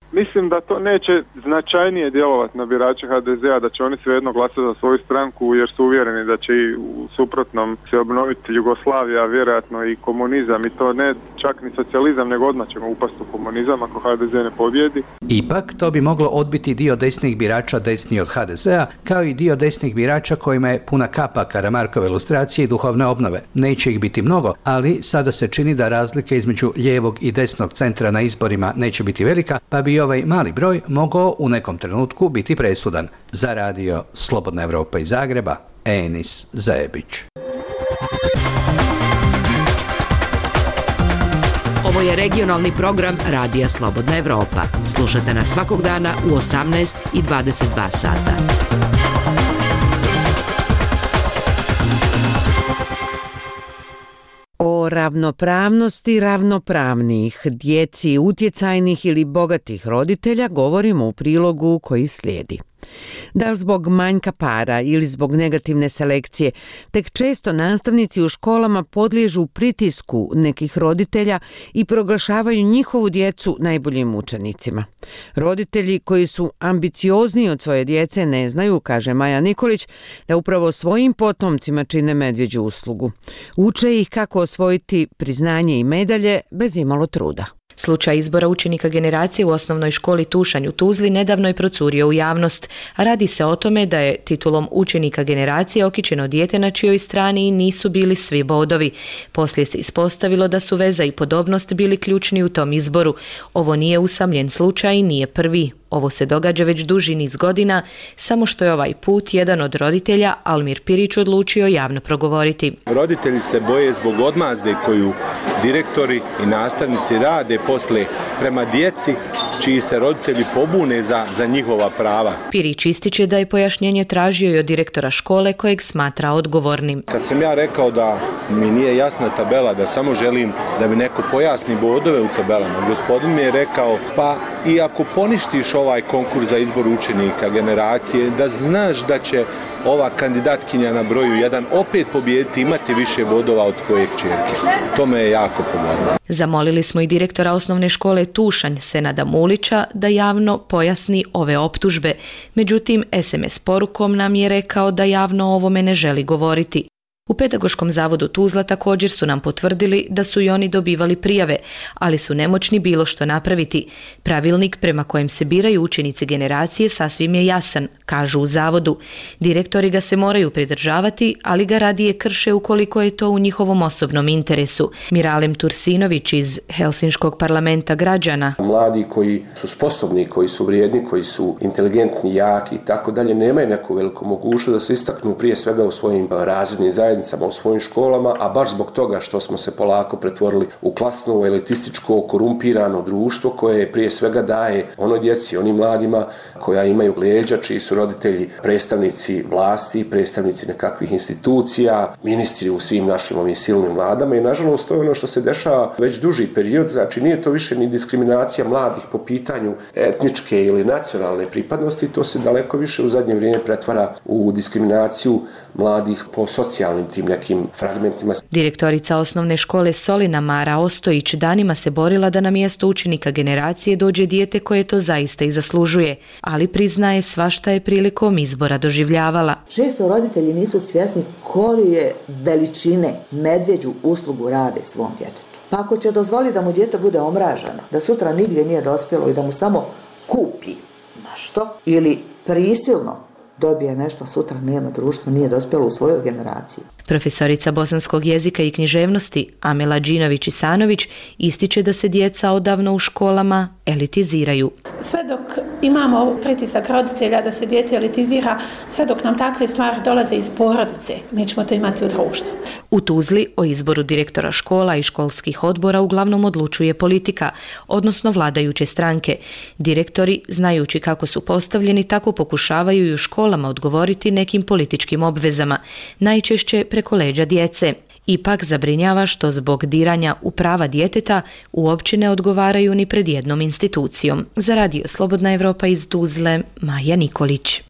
Mislim da to neće značajnije djelovati na birače ha de zea, da će oni svejedno glasati za svoju stranku jer su uvjereni da će i u suprotnom se obnoviti Jugoslavija, vjerojatno i komunizam, i to ne čak ni socijalizam, nego odmah ćemo upasti u komunizam ako ha de ze ne pobjedi. Ipak, to bi moglo odbiti dio desnih birača desni od ha de zea, kao i dio desnih birača kojima je puna kapa Karamarkove ilustracije i duhovne obnove. Neće ih biti mnogo, ali sada se čini da razlike između lijevog i desnog centra na izborima neće biti velika, pa bi ovaj mali broj mogao u nekom trenutku biti presudan. Za radio Slobodna Evropa iz Zagreba, Enis Zajebić. Ovo je regionalni program Radija Slobodna Evropa. Slušajte nas svakog dana u osamnaest i dvadeset dva sata. O ravnopravnosti ravnopravnih, djeci utjecajnih ili bogatih roditelja govorimo u prilogu koji slijedi. Da li zbog manjka para ili zbog negativne selekcije, tek često nastavnici u školama podliježu pritisku nekih roditelja i proglašavaju njihovu djecu najboljim učenicima. Roditelji koji su ambiciozniji od svoje djece ne znaju, kaže Maja Nikolić, da upravo svojim potomcima čine medvjeđu uslugu. Uče ih kako osvojiti priznanje i medalje bez imalo truda. Slučaj izbora učenika generacije u osnovnoj školi Tušanj u Tuzli nedavno je procurio u javnost. Radi se o tome da je titulom učenika generacije okićeno dijete na čijoj strani nisu bili svi bodovi. Poslije se ispostavilo da su veza i podobnost bili ključni u tom izboru. Ovo nije usamljen slučaj i nije prvi. Ovo se događa već duži niz godina, samo što je ovaj put jedan od roditelja, Almir Pirić, odlučio javno progovoriti. Roditelji se boje zbog odmazde koju direktori i nastavnici rade posle prema djeci čiji se roditelji pobune za, za njihova prava. Pirić ističe da je pojašnjenje tražio i od direktora škole kojeg smatra odgovornim. Kad sam ja rekao da mi nije jasna tabela, da samo želim da mi neko pojasni bodove u tabelama, gospodin mi je rekao, pa i ako poništiš ovaj konkurs za izbor učenika generacije, da znaš da će ova kandidatkinja na broju jedan opet pobijediti, imati više bodova od tvoje kćerke. To me je jako pomoglo. Zamolili smo i direktora osnovne škole Tušanj, Senada Mulića, da javno pojasni ove optužbe. Međutim, es em es porukom nam je rekao da javno o ovome ne želi govoriti. U Pedagoškom zavodu Tuzla također su nam potvrdili da su i oni dobivali prijave, ali su nemoćni bilo što napraviti. Pravilnik prema kojem se biraju učenici generacije sasvim je jasan, kažu u zavodu. Direktori ga se moraju pridržavati, ali ga radije krše ukoliko je to u njihovom osobnom interesu. Miralem Tursinović iz Helsinškog parlamenta građana. Mladi koji su sposobni, koji su vrijedni, koji su inteligentni, jaki i tako dalje, nemaju neku veliku mogućnost da se istaknu prije svega u svojim razrednim zajednicama, u svojim školama, a baš zbog toga što smo se polako pretvorili u klasno, elitističko, korumpirano društvo koje prije svega daje onoj djeci, onim mladima koja imaju leđa, čiji su roditelji predstavnici vlasti, predstavnici nekakvih institucija, ministri u svim našim ovim silnim vladama i nažalost to je ono što se dešava već duži period, znači nije to više ni diskriminacija mladih po pitanju etničke ili nacionalne pripadnosti, to se daleko više u zadnje vrijeme pretvara u diskriminaciju mladih po socijalnim tim nekim fragmentima. Direktorica osnovne škole Solina Mara Ostojić danima se borila da na mjesto učenika generacije dođe dijete koje to zaista i zaslužuje, ali priznaje svašta je prilikom izbora doživljavala. Često roditelji nisu svjesni koje veličine medvjeđu uslugu rade svom djetetu. Pa ako će dozvoliti da mu dijete bude omraženo, da sutra nigdje nije dospjelo i da mu samo kupi nešto ili prisilno dobije nešto, sutra nema društvo, nije dospjelo u svojoj generaciji. Profesorica bosanskog jezika i književnosti Amela Đinović-Isanović ističe da se djeca odavno u školama elitiziraju. Sve dok imamo pritisak roditelja da se dijete elitizira, sve dok nam takve stvari dolaze iz porodice, mi ćemo to imati u društvu. U Tuzli o izboru direktora škola i školskih odbora uglavnom odlučuje politika, odnosno vladajuće stranke. Direktori, znajući kako su postavljeni, tako pokušavaju i u školama odgovoriti nekim političkim obvezama, najčešće preko leđa djece. Ipak zabrinjava što zbog diranja u prava djeteta uopće ne odgovaraju ni pred jednom institucijom. Za radio Slobodna Evropa iz Tuzle, Maja Nikolić.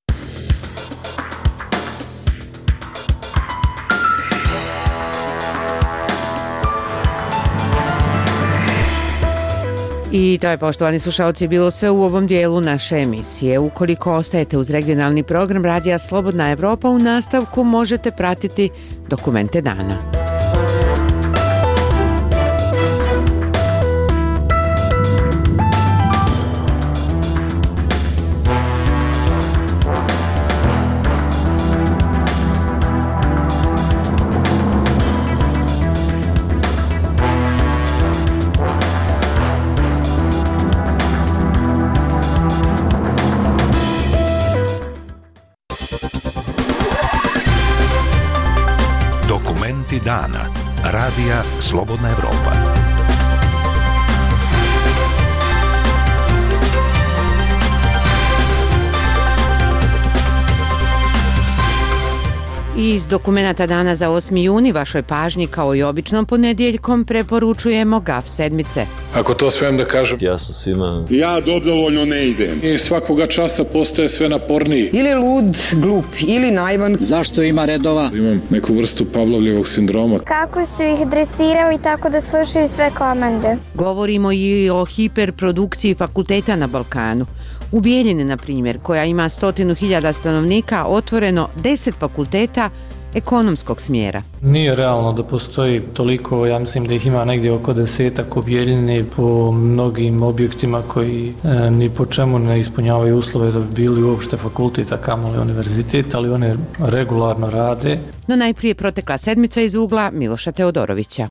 I to je, poštovani slušalci, bilo sve u ovom dijelu naše emisije. Ukoliko ostajete uz regionalni program Radija Slobodna Evropa, u nastavku možete pratiti dokumente dana. Dana. Radija Slobodna Evropa. Iz dokumenata dana za osmi juni vašoj pažnji kao i običnom ponedjeljkom preporučujemo Gaf sedmice. Ako to smijem da kažem, jasno svima. Ja dobrovoljno ne idem. I svakoga časa postaje sve naporniji. Ili lud, glup, ili naivan. Zašto ima redova? Imam neku vrstu Pavlovljevog sindroma. Kako su ih dresirali tako da slušaju sve komande. Govorimo i o hiperprodukciji fakulteta na Balkanu. U Bijeljini, na primjer, koja ima stotinu hiljada stanovnika, otvoreno deset fakulteta ekonomskog smjera. Nije realno da postoji toliko, ja mislim da ih ima negdje oko desetak u Bijeljini po mnogim objektima koji e, ni po čemu ne ispunjavaju uslove da bi bili uopšte fakultet, a kamoli univerzitet, ali one regularno rade. No najprije protekla sedmica iz ugla Miloša Teodorovića.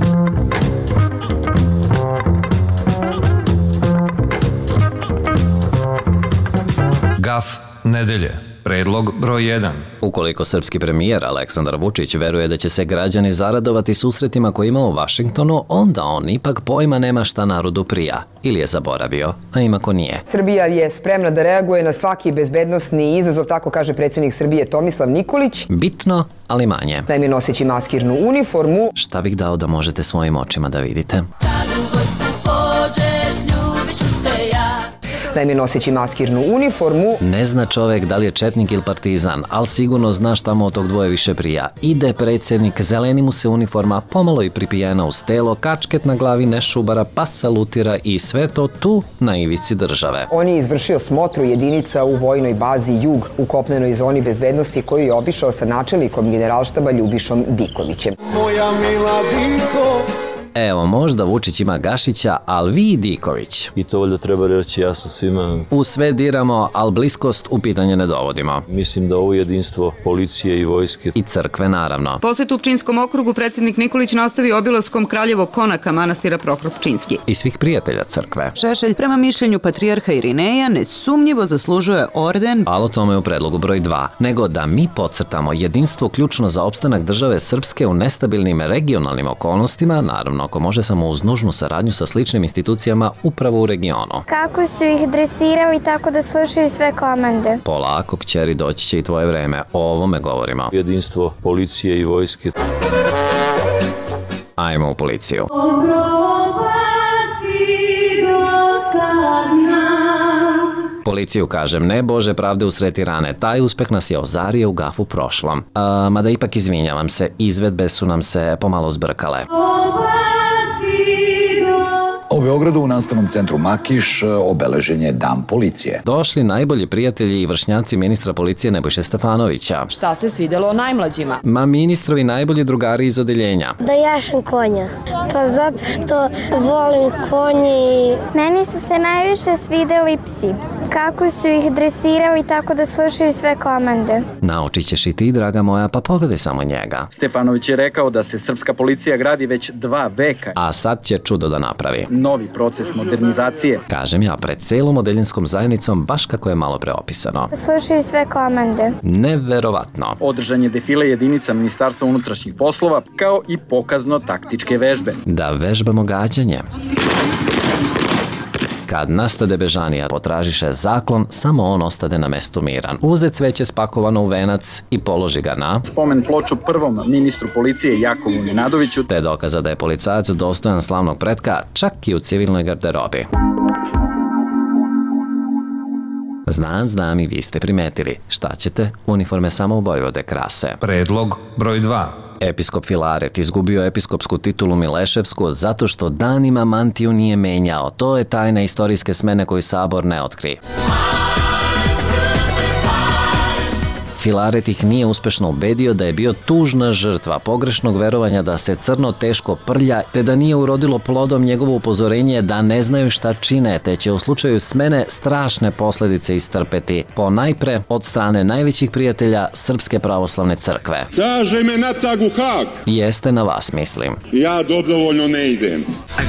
Gaf nedelje. Predlog broj jedan. Ukoliko srpski premijer Aleksandar Vučić veruje da će se građani zaradovati susretima koje ima u Vašingtonu, onda on ipak pojma nema šta narodu prija. Ili je zaboravio, a ima ko nije. Srbija je spremna da reaguje na svaki bezbednosni izazov, tako kaže predsjednik Srbije Tomislav Nikolić. Bitno, ali manje. Naime, noseći maskirnu uniformu. Šta bih dao da možete svojim očima da vidite? Naime, noseći maskirnu uniformu. Ne zna čovek da li je četnik ili partizan, ali sigurno zna šta mu od tog dvoje više prija. Ide predsjednik, zeleni mu se uniforma, pomalo i pripijena uz telo, kačket na glavi, ne šubara, pa salutira i sve to tu na ivici države. On je izvršio smotru jedinica u vojnoj bazi Jug u kopnenoj zoni bezbednosti koju je obišao sa načelnikom generalštaba Ljubišom Dikovićem. Moja mila Diko. Evo, možda Vučić ima Gašića, ali vi Diković. I to valjda treba reći jasno svima. U sve diramo, ali bliskost u pitanje ne dovodimo. Mislim da ovo jedinstvo policije i vojske. I crkve, naravno. Posjet u Pčinjskom okrugu predsjednik Nikolić nastavio obilaskom Kraljevog konaka manastira Prohor Pčinjski. I svih prijatelja crkve. Šešelj, prema mišljenju patrijarha Irineja, nesumnjivo zaslužuje orden. Ali o tome u predlogu broj dva. Nego da mi podcrtamo jedinstvo ključno za opstanak države Srpske u nestabilnim regionalnim okolnostima, naravno ako može samo uz nužnu saradnju sa sličnim institucijama upravo u regionu. Kako su ih dresirali tako da slušaju sve komande. Polako, kćeri, doći će i tvoje vreme. O ovome govorimo. Jedinstvo policije i vojske. Ajmo u policiju. Policiju kažem, ne Bože pravde usreti rane, taj uspeh nas je ozario u Gafu prošlom. A, mada ipak izvinjavam se, izvedbe su nam se pomalo zbrkale. U Beogradu u nastavnom centru Makiš obeležen je Dan policije. Došli najbolji prijatelji i vršnjaci ministra policije Nebojše Stefanovića. Šta se svidjelo najmlađima? Ma ministrovi najbolji drugari iz odeljenja. Da jašem konja. Pa zato što volim konje i... Meni su se najviše svidjeli psi. Kako su ih dresirali tako da slušaju sve komande. Naučit ćeš i ti, draga moja, pa pogledaj samo njega. Stefanović je rekao da se srpska policija gradi već dva veka. A sad će čudo da napravi. Novi proces modernizacije. Kažem ja, pred celom odeljinskom zajednicom, baš kako je malo preopisano. Slušaju sve komande. Neverovatno. Održan je defile jedinica Ministarstva unutrašnjih poslova, kao i pokazno-taktičke vežbe. Da vežbamo gađanje. Kad nastade bežanija, potražiše zaklon, samo on ostade na mestu miran. Uze cveće spakovano u venac i položi ga na spomen ploču prvom ministru policije Jakovu Nenadoviću, te dokaza da je policajac dostojan slavnog pretka, čak i u civilnoj garderobi. Znam, znam i vi ste primetili. Šta ćete? Uniforme samo Vojvode krase. Predlog broj dva. Episkop Filaret izgubio episkopsku titulu Mileševsku zato što danima mantiju nije menjao. To je tajna istorijske smene koju Sabor ne otkri. Filaret ih nije uspešno ubedio da je bio tužna žrtva pogrešnog verovanja da se crno teško prlja, te da nije urodilo plodom njegovo upozorenje da ne znaju šta čine, te će u slučaju smene strašne posledice istrpeti, po najpre od strane najvećih prijatelja Srpske pravoslavne crkve. Traže me natrag u Hag. Jeste na vas, mislim. Ja dobrovoljno ne idem.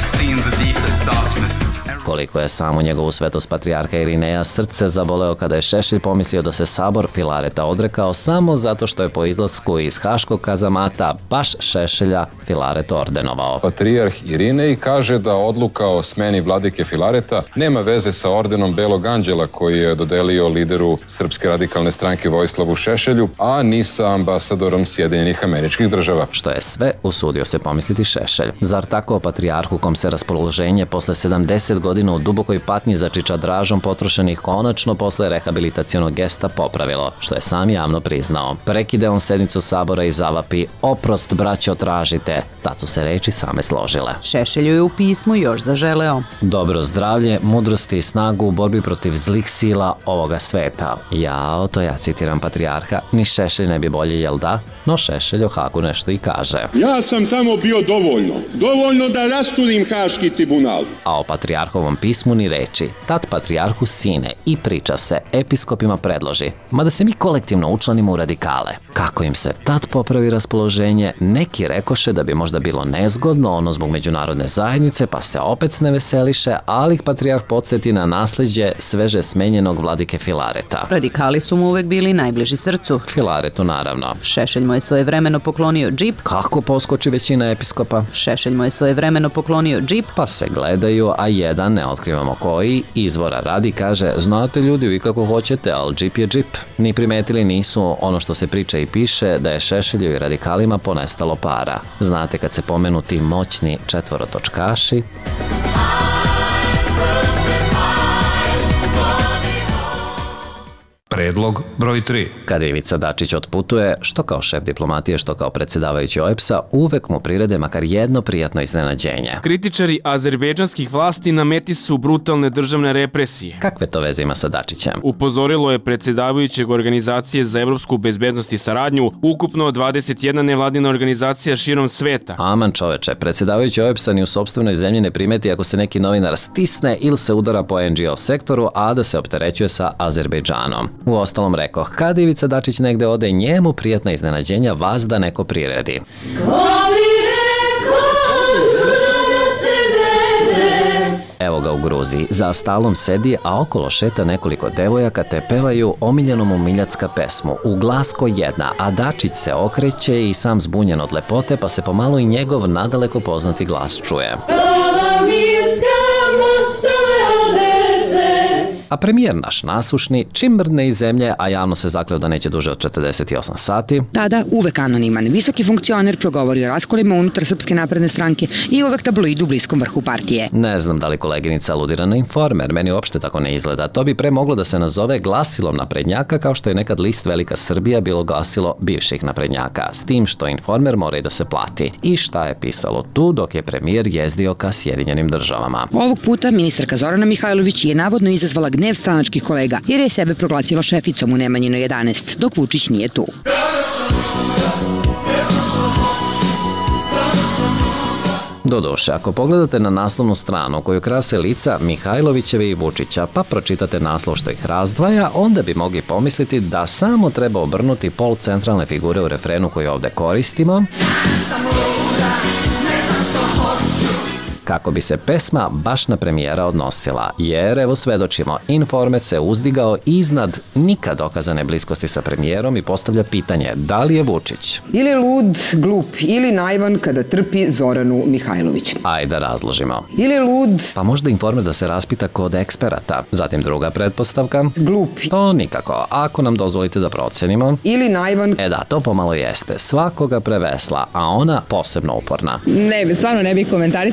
Koliko je samo njegovu svetost patrijarha Irineja srce zaboleo kada je Šešelj pomislio da se Sabor Filareta odrekao samo zato što je po izlasku iz haškog kazamata baš Šešelja Filaret ordenovao. Patrijarh Irinej kaže da odluka o smeni vladike Filareta nema veze sa ordenom Belog anđela koji je dodelio lideru Srpske radikalne stranke Vojislavu Šešelju, a ni sa ambasadorom Sjedinjenih Američkih Država. Što je sve usudio se pomisliti Šešelj. Zar tako patrijarhu kom se raspoloženje posle sedamdeset godina u dubokoj patnji za čičadražom potrošenih konačno posle rehabilitacionog gesta popravilo, što je sam javno priznao. Prekide on sednicu Sabora i zavapi: oprost, braćo, tražite. Tad su se reči same složile. Šešelju je u pismu još zaželeo dobro zdravlje, mudrosti i snagu u borbi protiv zlih sila ovoga sveta. Jao, to ja citiram patrijarha, ni Šešelj ne bi bolje, jel da? No Šešelj o Hagu nešto i kaže. Ja sam tamo bio dovoljno, dovoljno da rasturim Haški tribunal. A o patrijarhovom pismu ni reči. Tad patrijarhu sine i priča se, episkopima predloži, mada se mi kolektivno učlanimo u radikale. Kako im se tad popravi raspoloženje, neki rekoše da bi možda bilo nezgodno, ono zbog međunarodne zajednice, pa se opet ne veseliše, ali ih patrijarh podsjeti na nasleđe sveže smenjenog vladike Filareta. Radikali su mu uvek bili najbliži srcu. Filaretu, naravno. Šešelj mu je svojevremeno poklonio džip. Kako poskoči većina episkopa? Šešelj mu je svojevremeno poklonio džip. Pa se gledaju, a jedan, ne otkrivamo koji, izvora radi, kaže: znate ljudi, vi kako hoćete, ali džip je džip. Ni primetili nisu ono što se priča i piše, da je Šešelju i radikalima ponestalo para. Znate kad se pomenu ti moćni četvorotočkaši? Predlog broj tri. Kada Ivica Dačić otputuje, što kao šef diplomatije, što kao predsjedavajući O E B S-a, uvek mu prirede makar jedno prijatno iznenađenje. Kritičari azerbejdžanskih vlasti na meti su brutalne državne represije. Kakve to veze ima sa Dačićem? Upozorilo je predsjedavajućeg Organizacije za evropsku bezbednost i saradnju, ukupno dvadeset jedna nevladina organizacija širom sveta. Aman čoveče, predsjedavajući O E B S-a ni u sopstvenoj zemlji ne primeti ako se neki novinar stisne ili se udara po N G O sektoru, a da se opterećuje sa Azerbejdžanom. U ostalom rekoh, kad Ivica Dačić negde ode, njemu prijatna iznenađenja vazda neko priredi. Evo ga u Gruziji, za stalom sedi, a okolo šeta nekoliko devojaka te pevaju omiljenu mu miljacka pesmu, u glas ko jedna, a Dačić se okreće i sam zbunjen od lepote, pa se pomalo i njegov nadaleko poznati glas čuje. A premijer naš nasušni, čim mrdne iz zemlje, a javno se zakleo da neće duže od četrdeset osam sati. Tada uvek anoniman, visoki funkcioner progovori o raskolima unutar Srpske napredne stranke i uvek tabloid u bliskom vrhu partije. Ne znam da li koleginica aludira na Informer, meni uopšte tako ne izgleda. To bi pre moglo da se nazove glasilom naprednjaka, kao što je nekad list Velika Srbija bilo glasilo bivših naprednjaka, s tim što Informer mora i da se plati. I šta je pisalo tu dok je premijer jezdio ka Sjedinjenim državama? Ovog puta ministarka Zorana Mihajlović je navodno izazvala gnev stranačkih kolega, jer je sebe proglasila šeficom u Nemanjinoj jedanaest, dok Vučić nije tu. Doduše, ako pogledate na naslovnu stranu koju krase lica Mihajlovićeve i Vučića, pa pročitate naslov što ih razdvaja, onda bi mogli pomisliti da samo treba obrnuti pol centralne figure u refrenu koji ovde koristimo, kako bi se pesma baš na premijera odnosila, jer evo svedočimo, Informer se uzdigao iznad nikad dokazane bliskosti sa premijerom i postavlja pitanje da li je Vučić ili lud, glup ili naivan kada trpi Zoranu Mihajlović. Ajde da razložimo. Ili lud, pa možda Informer da se raspita kod eksperata. Zatim druga pretpostavka, glup. To nikako, ako nam dozvolite da procenimo. Ili naivan. E da, to pomalo jeste, svakoga prevesla, a ona posebno uporna. Ne, stvarno ne bih komentarisala.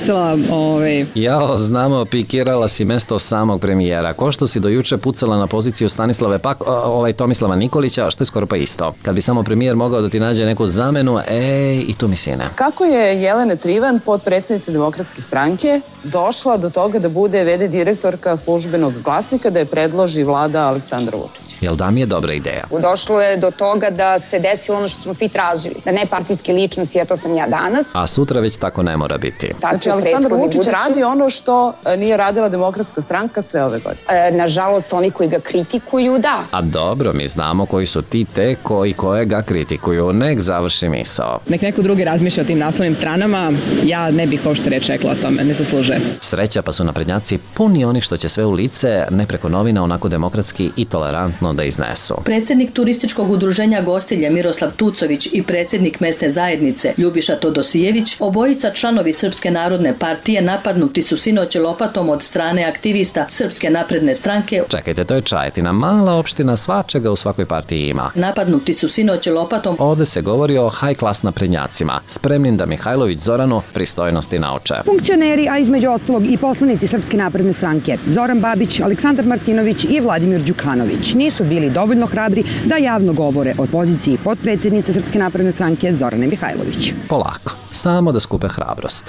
Ove... Jao, znamo, pikirala si mesto samog premijera. Ko što si do juče pucala na poziciju Stanislave Pak, ovaj Tomislava Nikolića, što je skoro pa isto. Kad bi samo premijer mogao da ti nađe neku zamenu, ej, i tu mi sine. Kako je Jelena Trivan, potpredsjednica Demokratske stranke, došla do toga da bude ve de direktorka Službenog glasnika, da je predloži vlada Aleksandra Vučića? Jel da mi je dobra ideja? Došlo je do toga da se desilo ono što smo svi tražili, da ne partijske ličnosti, a to sam ja danas. A sutra već tako ne mora biti. Znači, Aleksandar Vučić radi ono što nije radila Demokratska stranka sve ove godine. E, nažalost, oni koji ga kritikuju, da. A dobro, mi znamo koji su ti te koji koje ga kritikuju. Nek završi misao. Nek neko drugi razmišlja o tim naslovnim stranama, ja ne bih uopšte reč rekla o tome, ne zaslužuje. Sreća, pa su naprednjaci puni onih što će sve u lice, ne preko novina, onako demokratski i tolerantno da iznesu. Predsjednik turističkog udruženja Gostilje Miroslav Tucović i predsjednik mesne zajednice Ljubiša Todosijević, obojica članovi Srpske narodne partije, napadnuti su sinoć lopatom od strane aktivista Srpske napredne stranke. Čekajte, to je Čajetina, mala opština, svačega u svakoj partiji ima. Napadnuti su sinoć lopatom. Ovde se govori o high class naprednjacima, spremnim da Mihajlović Zoranu pristojnosti nauče. Funkcioneri, a između ostalog i poslanici Srpske napredne stranke, Zoran Babić, Aleksandar Martinović i Vladimir Đukanović, nisu bili dovoljno hrabri da javno govore o poziciji potpredsjednice Srpske napredne stranke Zorane Mihajlović. Polako, samo da skupe hrabrost.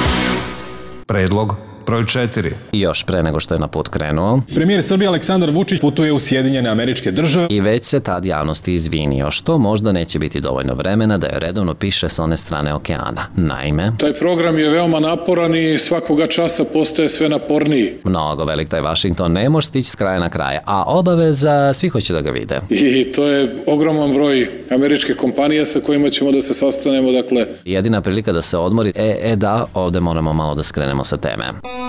Predlog broj četiri. I još pre nego što je na put krenuo, premijer Srbije Aleksandar Vučić putuje u Sjedinjene Američke Države i već se tad javnosti izvinio, što možda neće biti dovoljno vremena da je redovno piše sa one strane okeana. Naime, taj program je veoma naporan i svakoga časa postaje sve naporniji. Mnogo velik taj Vašington, ne može stići s kraja na kraje, a obaveza svi hoće da ga vide. I to je ogroman broj američke kompanije sa kojima ćemo da se sastanemo, dakle. Jedina prilika da se odmori, e, e da, ovde moramo malo da skrenemo sa teme.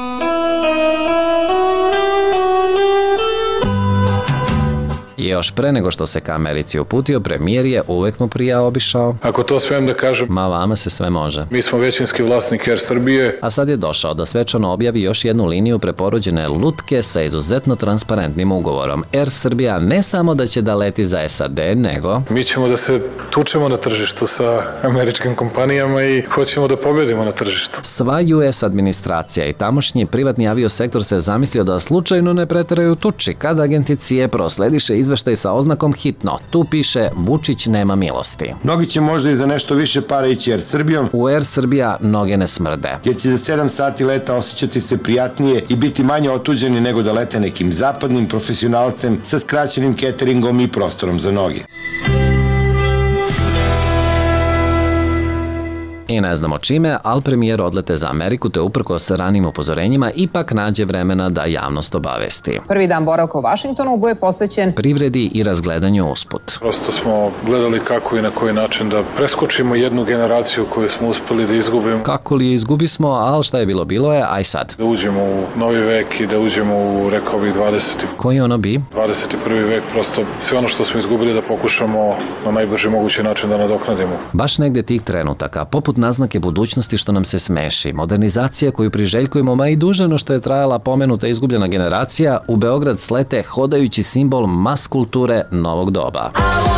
I još pre nego što se ka Americi uputio, premijer je uvek mu prija obišao. Ako to smijem da kažem, ma vama se sve može. Mi smo većinski vlasnik Air Srbije. A sad je došao da svečano objavi još jednu liniju preporođene lutke sa izuzetno transparentnim ugovorom. Air Srbija ne samo da će da leti za es a de, nego... Mi ćemo da se tučemo na tržištu sa američkim kompanijama i hoćemo da pobedimo na tržištu. Sva ju es administracija i tamošnji privatni aviosektor se zamislio da slučajno ne preteraju tuči kad agenti C I A proslediše izveštaj sa oznakom hitno. Tu piše Vučić nema milosti. Mnogi će možda i za nešto više para ići Air Srbijom. U Air Srbija noge ne smrde. Jer će za sedam sati leta osjećati se prijatnije i biti manje otuđeni nego da lete nekim zapadnim profesionalcem sa skraćenim cateringom i prostorom za noge. I ne znamo čime, ali premijer odlete za Ameriku te uprko sa ranim upozorenjima ipak nađe vremena da javnost obavesti. Prvi dan boravka u Vašingtonu bude posvećen privredi i razgledanju usput. Prosto smo gledali kako i na koji način da preskočimo jednu generaciju koju smo uspeli da izgubimo. Kako li izgubi smo, ali šta je bilo bilo je, aj sad. Da uđemo u novi vek i da uđemo u, rekao bih, dvadeseti Koji ono bi? dvadeset prvi vek, prosto sve ono što smo izgubili da pokušamo na najbrži mogući način da nadoknadimo. Baš negde tih trenutaka, poput naznake budućnosti što nam se smeši, modernizacija koju priželjkujemo, ma i duže no što je trajala pomenuta izgubljena generacija, u Beograd slete hodajući simbol mas kulture novog doba.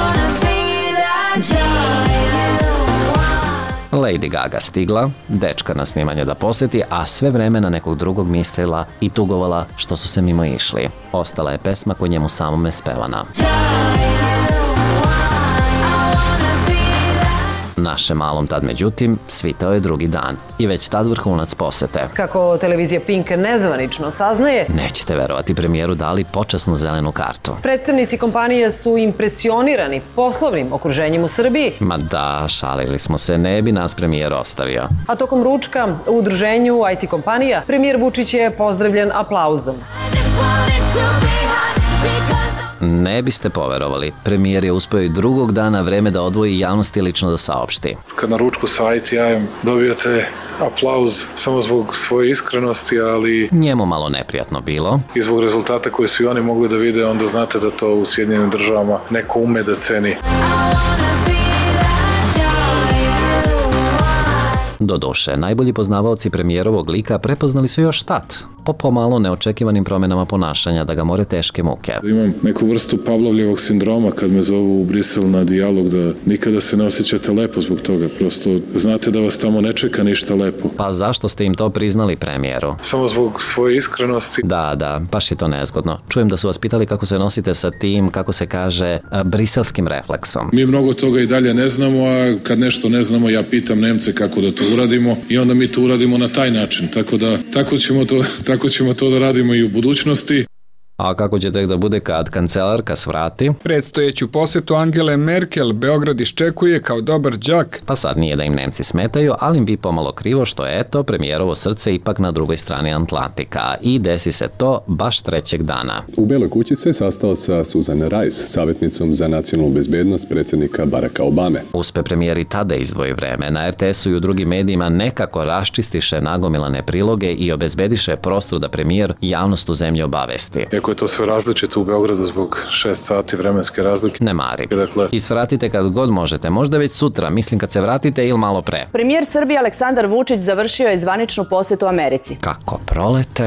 Lady Gaga stigla, dečka na snimanje da poseti, a sve vreme na nekog drugog mislila i tugovala što su se mimo išli. Ostala je pesma ko njemu samome spevana. Našem malom tad, međutim, svitao je drugi dan i već tad vrhunac posete. Kako televizija Pink nezvanično saznaje, nećete verovati, premijeru dali počasnu zelenu kartu. Predstavnici kompanije su impresionirani poslovnim okruženjem u Srbiji. Ma da, šalili smo se, ne bi nas premijer ostavio. A tokom ručka u udruženju i te kompanija, premijer Vučić je pozdravljen aplauzom. Ne biste poverovali, premijer je uspeo i drugog dana vreme da odvoji javnosti lično da saopšti. Kad na ručku sa i te a-em dobijate aplauz samo zbog svoje iskrenosti, ali... Njemu malo neprijatno bilo. I zbog rezultata koje su i oni mogli da vide, onda znate da to u Sjedinjenim državama neko ume da ceni. Doduše, najbolji poznavaoci premijerovog lika prepoznali su još tat, po pomalo neočekivanim promjenama ponašanja da ga more teške muke. Imam neku vrstu Pavlovljevog sindroma kad me zovu u Brisel na dijalog, da nikada se ne osjećate lepo zbog toga, prosto znate da vas tamo ne čeka ništa lepo. Pa zašto ste im to priznali, premijeru? Samo zbog svoje iskrenosti. Da, da, baš je to nezgodno. Čujem da su vas pitali kako se nosite sa tim, kako se kaže, briselskim refleksom. Mi mnogo toga i dalje ne znamo, a kad nešto ne znamo, ja pitam Nemce kako da to uradimo i onda mi to uradimo na taj način, tako da tako ćemo to, tako ćemo to da radimo i u budućnosti. A kako će tek da bude kad kancelarka svrati? Predstojeću posjetu Angele Merkel Beograd iščekuje kao dobar đak. Pa sad nije da im Nemci smetaju, ali im bi pomalo krivo što je eto premijerovo srce ipak na drugoj strani Atlantika i desi se to baš trećeg dana. U Beloj kući se sastao sa Susan Rice, savjetnicom za nacionalnu bezbednost predsjednika Baracka Obame. Uspe premijer i tada izdvoji vreme. Na er te esu i u drugim medijima nekako raščistiše nagomilane priloge i obezbediše prostor da premijer javnost u zemlji obavesti. Iako je to sve različito u Beogradu zbog šest sati vremenske razlike. Ne mari. Dakle, I svratite kad god možete, možda već sutra, mislim kad se vratite ili malo pre. Premijer Srbije Aleksandar Vučić završio je zvaničnu posjetu Americi. Kako prolete?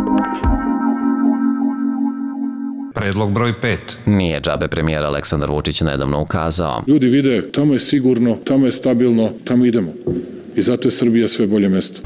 Predlog broj pet. Nije džabe premijer Aleksandar Vučić nedavno ukazao. Ljudi vide, tamo je sigurno, tamo je stabilno, tamo idemo. I zato je Srbija sve bolje mesto.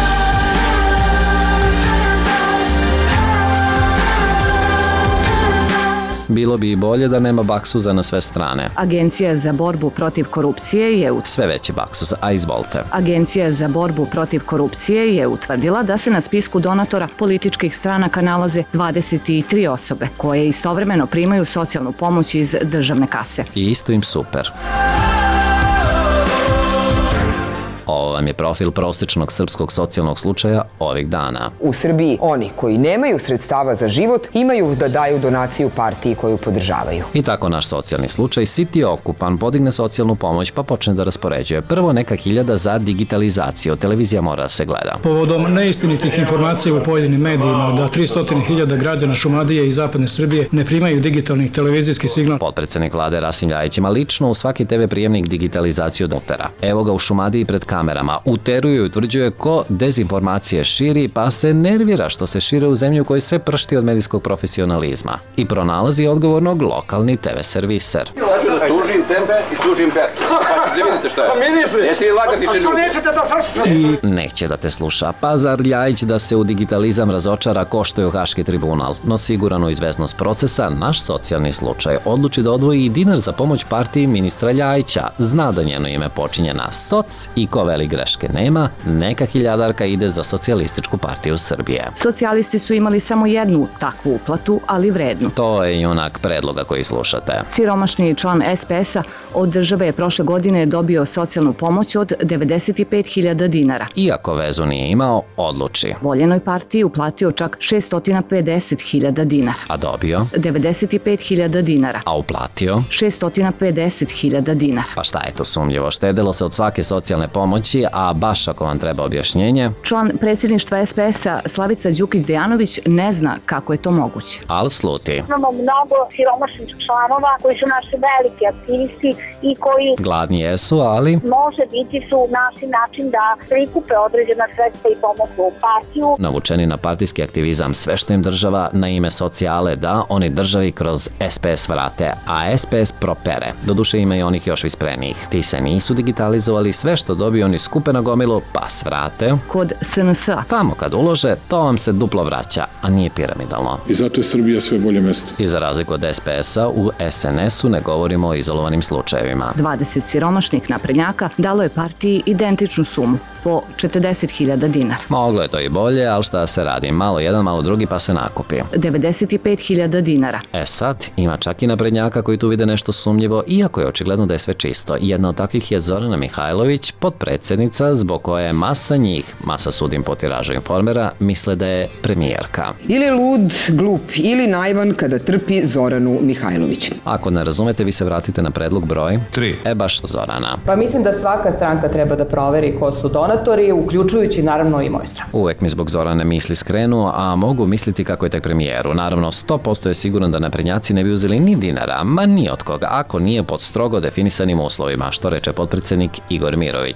Bilo bi i bolje da nema baksuza na sve strane. Agencija za borbu protiv korupcije je ut... Sve veći baksuz, a izvolite. Agencija za borbu protiv korupcije je utvrdila da se na spisku donatora političkih stranaka nalaze dvadeset tri osobe koje istovremeno primaju socijalnu pomoć iz državne kase. I isto im super. Ovo vam je profil prosječnog srpskog socijalnog slučaja ovih dana. U Srbiji oni koji nemaju sredstava za život imaju da daju donaciju partiji koju podržavaju. I tako naš socijalni slučaj siti okupan podigne socijalnu pomoć pa počne da raspoređuje. Prvo neka hiljada za digitalizaciju. Televizija mora da se gleda. Povodom neistinitih informacija u pojedinim medijima da tristo hiljada građana Šumadije i zapadne Srbije ne primaju digitalni televizijski signal. Potpredsednik vlade Rasim Ljajić ima lično u svaki te ve prijemnik digitalizaciju dotera. Evo ga u Šumadiji pred kamerama. Uteruje i utvrđuje ko dezinformacije širi, pa se nervira što se šire u zemlju koji sve pršti od medijskog profesionalizma. I pronalazi odgovornog lokalni te ve serviser. Tužim tebe i tužim Bertu. Pa da vidite šta je. Pa ministre, jesi li lagati še ljudi? Nećete da saslušate? Neće da te sluša. Pa zar Ljajić da se u digitalizam razočara koštuje Haški tribunal. No sigurano izvesnost procesa, naš socijalni slučaj odluči da odvoji i dinar za pomoć partiji ministra Ljajića. Zna da njeno ime počinje na soc i ko veli greške nema, neka hiljadarka ide za Socijalističku partiju Srbije. Socijalisti su imali samo jednu takvu uplatu, ali vrednu. To je junak predloga koji slušate. Siromašni član es pe es a od države je prošle godine dobio socijalnu pomoć od devedeset pet hiljada dinara. Iako vezu nije imao, odluči. Voljenoj partiji uplatio čak šesto pedeset hiljada dinara. A dobio? devedeset pet hiljada dinara. A uplatio? šesto pedeset hiljada dinara. Pa šta je to sumnjivo? Štedelo se od svake socijalne pomoći, a baš ako vam treba objašnjenje. Član predsjedništva es pe es a Slavica Đukić-Dejanović ne zna kako je to moguće. Al sluti. Imamo mnogo siromašnih članova koji su naši veliki aktivisti i koji gladni jesu, ali može biti su naši način da prikupe određena sredstva i pomognu partiju. Navučeni na partijski aktivizam, sve što im država na ime socijale da, oni državi kroz es pe es vrate, a es pe es propere. Doduše ima i onih još visprenijih. Ti se nisu digitalizovali, sve što dobiju oni skupe na gomilu, pa svrate. Kod es en es a. Tamo kad ulože, to vam se duplo vraća, a nije piramidalno. I zato je Srbija sve bolje mesto. I za razliku od es pe es a, u es en esu ne govorimo o izolovanim slučajevima. dvadeset siromašnih naprednjaka dalo je partiji identičnu sumu, po četrdeset hiljada dinara. Moglo je to i bolje, ali šta se radi? Malo jedan, malo drugi, pa se nakupi. devedeset pet hiljada dinara. E sad, ima čak i naprednjaka koji tu vide nešto sumnjivo, iako je očigledno da je sve čisto. Jedna od takvih je Zorana Mihajlović, potpredsjednica, zbog koje masa njih, masa sudim po tiražu Informera, misle da je premijerka. Ili lud, glup, ili naivan kada trpi Zoranu Mihajlović. Ako ne razumete, vi se vratite na predlog broj tri. E baš Zorana. Pa mislim da svaka stranka treba da proveri ko su donatori, uključujući naravno i moju stranu. Uvek mi zbog Zorane misli skrenu, a mogu misliti kako je tek premijeru. Naravno, sto posto je siguran da naprednjaci ne bi uzeli ni dinara, ma ni od koga, ako nije pod strogo definisanim uslovima, što reče potpredsjednik Igor Mirović. Oni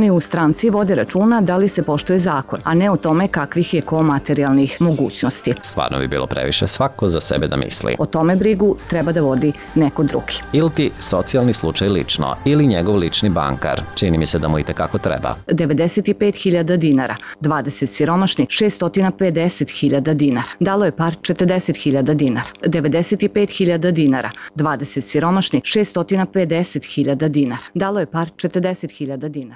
oni u stranci vode računa da li se poštuje zakon, a ne o tome kakvih je ko materijalnih mogućnosti. Stvarno bi bilo previše svako za sebe da misli. O tome brigu treba da vodi neko drugi. Ili ti socijalni slučaj lično, ili njegov lični bankar. Čini mi se da mu i tekako treba. devedeset pet hiljada dinara, dvadeset siromašnih šesto pedeset hiljada dinara. Dalo je par četrdeset hiljada dinara. devedeset pet hiljada dinara, dvadeset siromašnih šesto pedeset hiljada dinara. Dalo je par četrdeset hiljada dinara.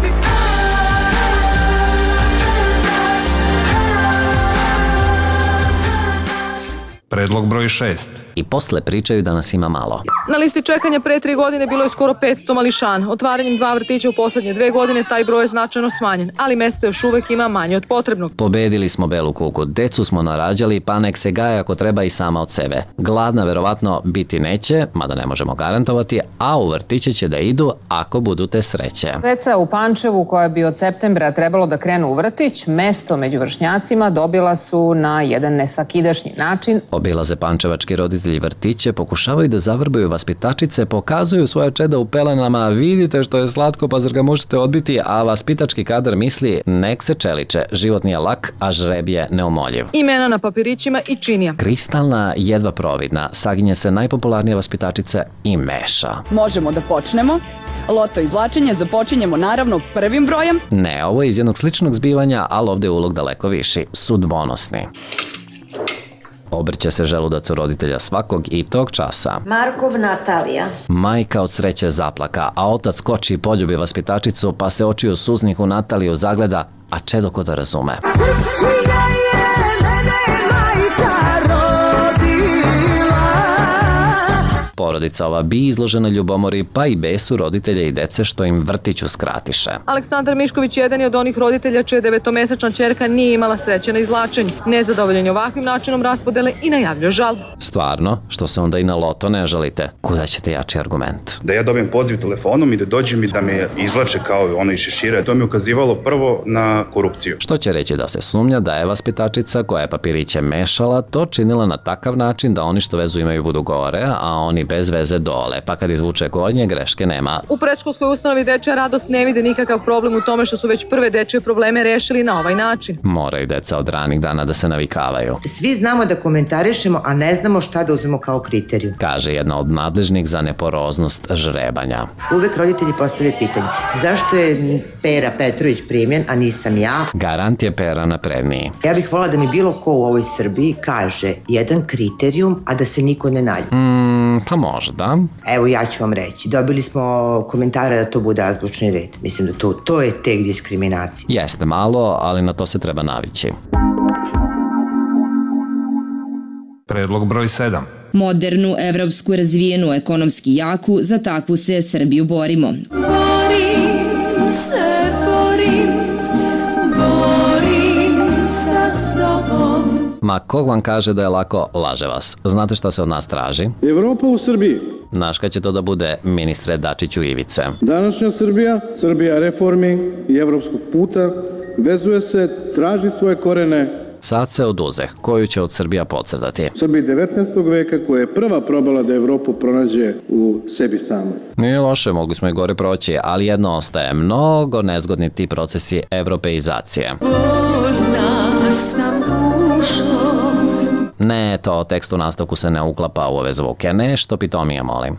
Predlog broj šest. I posle pričaju da nas ima malo. Na listi čekanja pre tri godine bilo je skoro petsto mališana. Otvaranjem dva vrtića u poslednje dve godine taj broj je značajno smanjen, ali mesta još uvek ima manje od potrebnog. Pobedili smo belu kugu, decu smo narađali, pa nek se gaje ako treba i sama od sebe. Gladna verovatno biti neće, mada ne možemo garantovati, a u vrtiće će da idu ako budu te sreće. Deca u Pančevu koja bi od septembra trebalo da krenu u vrtić, mesto među vršnjacima dobila su na jedan nesvakidašnji način. Obilaze pančevački roditelji vrtiće, pokušavaju da zavrbaju vaspitačice, pokazuju svoje čeda u pelenama, vidite što je slatko pa zar ga možete odbiti, a vaspitački kadar misli nek se čeliče, život nije lak, a žreb je neumoljiv. Imena na papirićima i činija. Kristalna, jedva providna, saginje se najpopularnija vaspitačica i meša. Možemo da počnemo. Loto izvlačenje započinjemo naravno prvim brojem. Ne, ovo je iz jednog sličnog zbivanja, ali ovde je ulog daleko viši, sudbonosni. Obrće se želudac u roditelja svakog i tog časa. Markov Natalija. Majka od sreće zaplaka, a otac skoči i poljubi vaspitačicu, pa se očiju suznih u Nataliju zagleda, a čedo ko da razume. Porodica ova bi izložena ljubomori, pa i besu roditelja i dece što im vrtić uskratiše. Aleksandar Mišković jedan je od onih roditelja čija devetomesečna ćerka nije imala sreće na izvlačenju. Nezadovoljan je ovakvim načinom raspodele i najavljuje žalbu. Stvarno, što se onda i na loto ne žalite? Kuda ćete jači argument? Da ja dobijem poziv telefonom i da dođem i da me izvlače kao ono iz šešira, to mi ukazivalo prvo na korupciju. Što će reći da se sumnja da je vaspitačica koja je papiriće mešala to činila na takav način da oni što vezu imaju budu gore, a oni bez veze dole, pa kad izvuče gornje, greške nema. U predškolskoj ustanovi Dečja radost ne vide nikakav problem u tome što su već prve dečje probleme rešili na ovaj način. Moraju deca od ranih dana da se navikavaju. Svi znamo da komentarišemo, a ne znamo šta da uzmemo kao kriteriju. Kaže jedna od nadležnih za neporoznost žrebanja. Uvek roditelji postave pitanje, zašto je Pera Petrović primljen, a nisam ja? Garant je Pera napredniji. Ja bih volila da mi bilo ko u ovoj Srbiji kaže jedan kriterijum, a da se niko ne naljuti. Mm, pa možda. Evo ja ću vam reći, dobili smo komentare da to bude azbučni red. Mislim da to, to je tek diskriminacija. Jeste malo, ali na to se treba navići. Predlog broj sedam. Modernu, evropsku, razvijenu, ekonomski jaku, za takvu se Srbiju borimo. Borim se, borim, borim sa sobom. Ma kog vam kaže da je lako, laže vas. Znate šta se od nas traži? Evropa u Srbiji. Znaš kad će to da bude, ministre Dačiću Ivice? Današnja Srbija, Srbija reformi i evropskog puta, vezuje se, traži svoje korene. Sad se oduzeh, koju će od Srbija podcrtati? Srbiji devetnaestog veka koja je prva probala da Evropu pronađe u sebi samoj. Nije loše, mogli smo i gore proći, ali jedno ostaje, mnogo nezgodni ti procesi evropeizacije. Voljna sam dušom. Ne, to tekst u nastavku se ne uklapa u ove zvuke, nešto pitomije molim.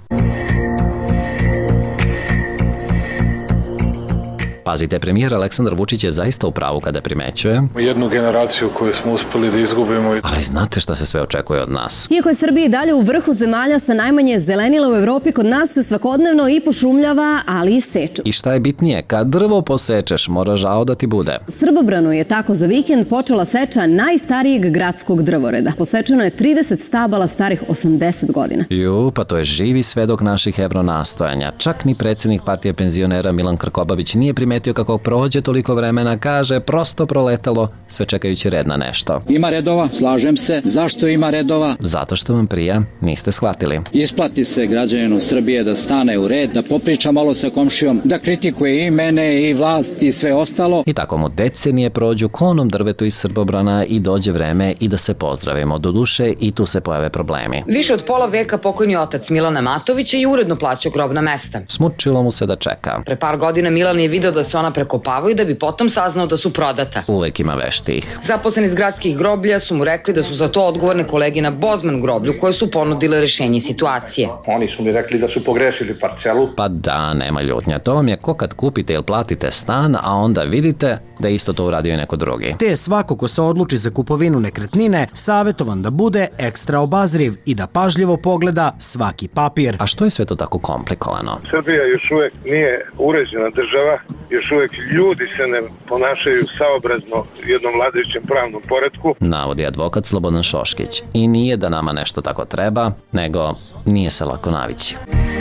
Pazite, premijer Aleksandar Vučić je zaista u pravu kada primećuje jednu generaciju koju smo uspeli da izgubimo. Ali znate šta se sve očekuje od nas? Iako je Srbija dalje u vrhu zemalja sa najmanje zelenila u Evropi, kod nas se svakodnevno i pošumljava, ali i seče. I šta je bitnije, kad drvo posečeš, mora žao da ti bude. U Srbobranu je tako za vikend počela seča najstarijeg gradskog drvoreda. Posečeno je trideset stabala starih osamdeset godina. Ju, pa to je živi svedok naših evronastojanja. Čak ni predsjednik partije penzionera Milan Krkobabić nije primetio kako prođe toliko vremena, kaže, prosto proletalo, sve čekajući red na nešto. Ima redova, slažem se. Zašto ima redova? Zato što vam prija, niste shvatili. Isplati se građaninu Srbije da stane u red, da popriča malo sa komšijom, da kritikuje i mene i vlast i sve ostalo. I tako mu decenije prođu konom drvetu iz Srbobrana i dođe vreme i da se pozdravimo. Doduše i tu se pojave problemi. Više od pola veka pokojni otac Milana Matovića je uredno plaćao grobna mesta. Smučilo mu se da čeka. Pre par godina Milan je video da da se ona prekopavaju da bi potom saznao da su prodata. Uvek ima veštih. Zaposleni iz gradskih groblja su mu rekli da su za to odgovorne kolege na Bozman groblju koje su ponudile rešenje situacije. Oni su mi rekli da su pogrešili parcelu. Pa da, nema ljutnja. To vam je ko kad kupite ili platite stan, a onda vidite da isto to uradio i neko drugi. Te svako ko se odluči za kupovinu nekretnine, savjetovan da bude ekstra obazriv i da pažljivo pogleda svaki papir. A što je sve to tako komplikovano? Srbija još uvek nije uređena država, još uvek ljudi se ne ponašaju saobrazno jednom vladajućem pravnom poretku. Navodi advokat Slobodan Šoškić. I nije da nama nešto tako treba, nego nije se lako navići.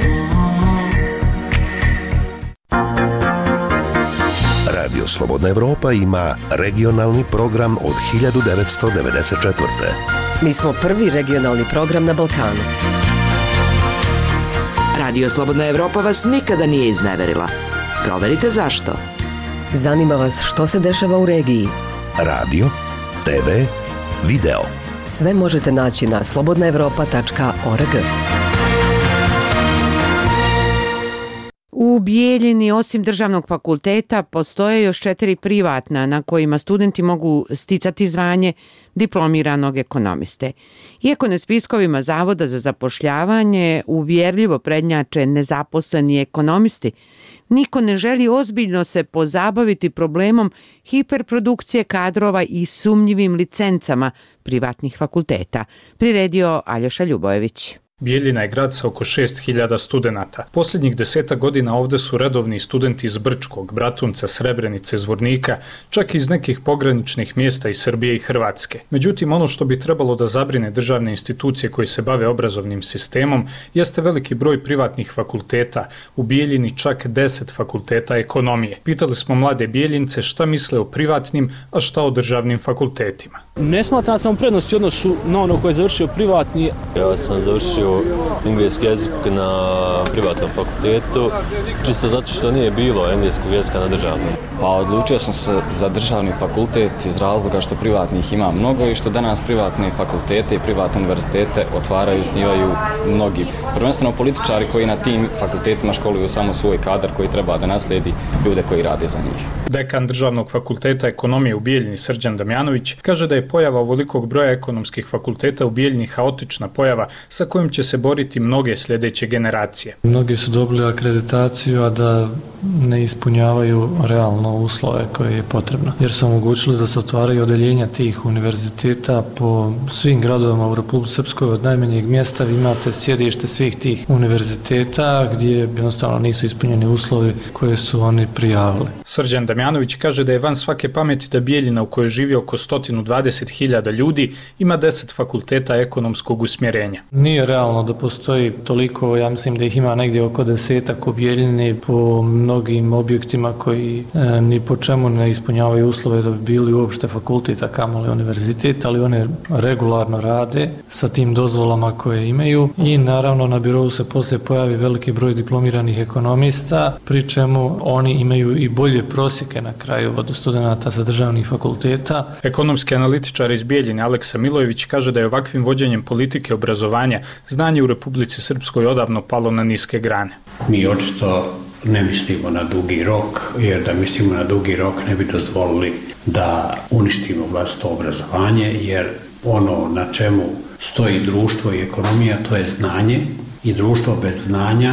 Radio Slobodna Evropa ima regionalni program od hiljadu devetsto devedeset četvrte. Mi smo prvi regionalni program na Balkanu. Radio Slobodna Evropa vas nikada nije izneverila. Proverite zašto. Zanima vas što se dešava u regiji. Radio, te ve, video. Sve možete naći na slobodna evropa tačka org. U Bijeljini, osim državnog fakulteta, postoje još četiri privatna na kojima studenti mogu sticati zvanje diplomiranog ekonomiste. Iako na spiskovima Zavoda za zapošljavanje uvjerljivo prednjače nezaposleni ekonomisti, niko ne želi ozbiljno se pozabaviti problemom hiperprodukcije kadrova i sumnjivim licencama privatnih fakulteta, priredio Aljoša Ljubojević. Bijeljina je grad sa oko šest hiljada studenata. Posljednjih deseta godina ovde su redovni studenti iz Brčkog, Bratunca, Srebrenice, Zvornika, čak i iz nekih pograničnih mjesta iz Srbije i Hrvatske. Međutim, ono što bi trebalo da zabrine državne institucije koje se bave obrazovnim sistemom jeste veliki broj privatnih fakulteta. U Bijeljini čak deset fakulteta ekonomije. Pitali smo mlade Bijeljince šta misle o privatnim, a šta o državnim fakultetima. Ne smatram sam prednosti u odnosu na ono koje je završio privatni. Ja sam završio engleski jezik na privatnom fakultetu, čisto zato što nije bilo engleskog jezika na državnom. Pa odlučio sam se za državni fakultet iz razloga što privatnih ima mnogo i što danas privatne fakultete i privatne univerzitete otvaraju i osnivaju mnogi. Prvenstveno političari koji na tim fakultetima školuju samo svoj kadar koji treba da naslijedi ljude koji rade za njih. Dekan državnog fakulteta ekonomije u Bijeljini Srđan Damjanović kaže da je pojava ovolikog broja ekonomskih fakulteta u Bijeljini haotična pojava sa kojom će se boriti mnoge sljedeće generacije. Mnogi su dobili akreditaciju, a da ne ispunjavaju realno uslove koje je potrebno. Jer su omogućili da se otvaraju odeljenja tih univerziteta po svim gradovima u Republici Srpskoj. Od najmanjeg mjesta vi imate sjedište svih tih univerziteta gdje jednostavno nisu ispunjeni uslovi koje su oni prijavili. Srđan Damjanović kaže da je van svake pameti da Bijeljina u kojoj živi oko sto dvadeset hiljada ljudi ima deset fakulteta ekonomskog usmjerenja. Nije realno da postoji toliko, ja mislim da ih ima negdje oko desetak u Bijeljini po mnogim objektima koji e, ni po čemu ne ispunjavaju uslove da bi bili uopšte fakultet, a kamoli univerzitet, ali one regularno rade sa tim dozvolama koje imaju i naravno na birovu se poslije pojavi veliki broj diplomiranih ekonomista, pri čemu oni imaju i bolje prosjeke na kraju od studenata sa državnih fakulteta. Ekonomski analitičar iz Bijeljine Aleksa Milojević kaže da je ovakvim vođenjem politike obrazovanja znanje u Republici Srpskoj odavno palo na niske grane. Mi očito ne mislimo na dugi rok, jer da mislimo na dugi rok ne bi dozvolili da uništimo vlastito obrazovanje, jer ono na čemu stoji društvo i ekonomija, to je znanje, i društvo bez znanja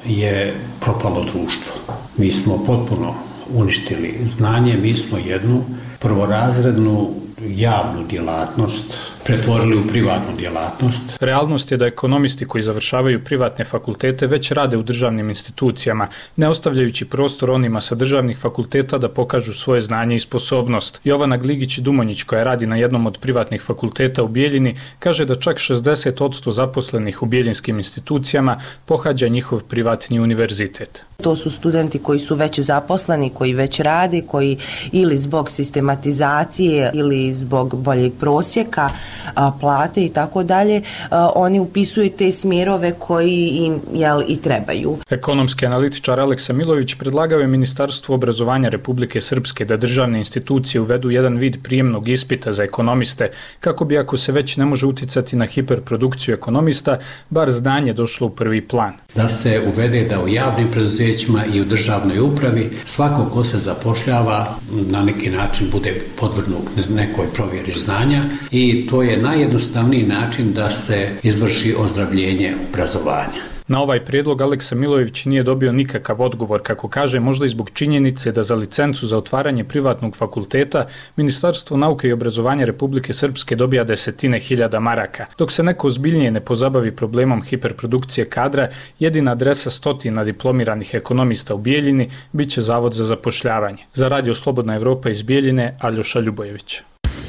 je propalo društvo. Mi smo potpuno uništili znanje, mi smo jednu prvorazrednu javnu djelatnost pretvorili u privatnu djelatnost. Realnost je da ekonomisti koji završavaju privatne fakultete već rade u državnim institucijama, ne ostavljajući prostor onima sa državnih fakulteta da pokažu svoje znanje i sposobnost. Jovana Gligić-Dumonjić, koja radi na jednom od privatnih fakulteta u Bijeljini, kaže da čak šezdeset posto zaposlenih u bijeljinskim institucijama pohađa njihov privatni univerzitet. To su studenti koji su već zaposleni, koji već rade, koji ili zbog sistematizacije ili ili zbog boljeg prosjeka, plate i tako dalje, oni upisuju te smjerove koji im jel, i trebaju. Ekonomski analitičar Aleksa Milović predlagao je Ministarstvu obrazovanja Republike Srpske da državne institucije uvedu jedan vid prijemnog ispita za ekonomiste, kako bi, ako se već ne može uticati na hiperprodukciju ekonomista, bar znanje došlo u prvi plan. Da se uvede da u javnim preduzećima i u državnoj upravi svako ko se zapošljava na neki način bude podvrgnut nekoj provjeri znanja i to je najjednostavniji način da se izvrši ozdravljenje obrazovanja. Na ovaj prijedlog Aleksa Milović nije dobio nikakav odgovor, kako kaže, možda i zbog činjenice da za licencu za otvaranje privatnog fakulteta Ministarstvo nauke i obrazovanja Republike Srpske dobija desetine hiljada maraka. Dok se neko ozbiljnije ne pozabavi problemom hiperprodukcije kadra, jedina adresa stotina diplomiranih ekonomista u Bijeljini biće Zavod za zapošljavanje. Za Radio Slobodna Evropa iz Bijeljine, Aljoša Ljubojević.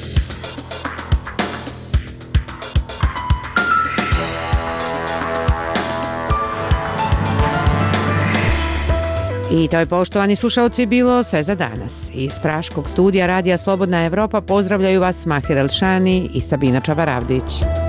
I to je, poštovani slušalci, bilo sve za danas. Iz Praškog studija Radija Slobodna Evropa pozdravljaju vas Mahir Elšani i Sabina Čavaravdić.